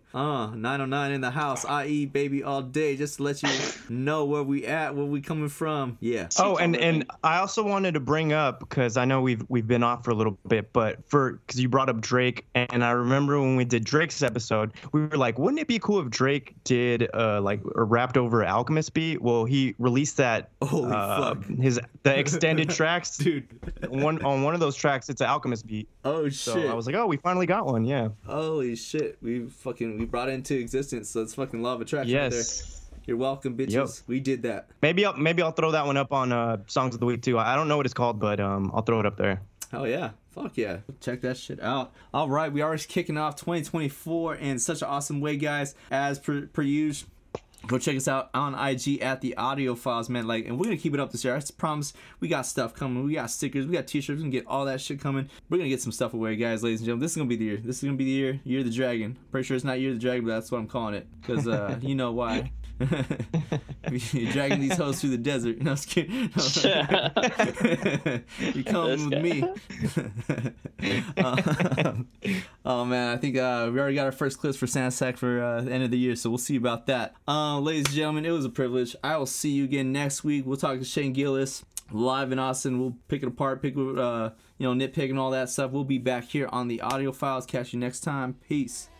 909 in the house. I.E. baby all day. Just to let you know where we at, where we coming from. Yeah. Oh, and I also wanted to bring up, because I know we've been off for a little bit, but because you brought up Drake, and I remember when we did Drake's episode, we were like, wouldn't it be cool if Drake did like a rapped over Alchemist beat? Well, he released that. Holy fuck! The extended tracks, dude. On one of those tracks, it's an Alchemist beat. Oh shit! So I was like, oh, we finally got one. Yeah. Holy shit! We brought it into existence. So it's fucking law of attraction. Yes. Right there. You're welcome, bitches. Yep. We did that. Maybe I'll throw that one up on Songs of the Week too. I don't know what it's called, but I'll throw it up there. Hell yeah. Fuck yeah. Check that shit out. All right, we are kicking off 2024 in such an awesome way, guys. As per usual. Go check us out on IG at the Audio Files, man. Like, and we're gonna keep it up this year. I promise. We got stuff coming. We got stickers. We got T-shirts. We can get all that shit coming. We're gonna get some stuff away, guys, ladies and gentlemen. This is gonna be the year. This is gonna be the year of the dragon. Pretty sure it's not Year of the Dragon, but that's what I'm calling it, because you know why. You're dragging these hoes through the desert. No, I was kidding. You coming with me? Oh man, I think we already got our first clips for Santa Sack for the end of the year, so we'll see about that. Ladies and gentlemen, it was a privilege. I will see you again next week. We'll talk to Shane Gillis live in Austin. We'll pick it apart, nitpick and all that stuff. We'll be back here on the Audio Files. Catch you next time. Peace.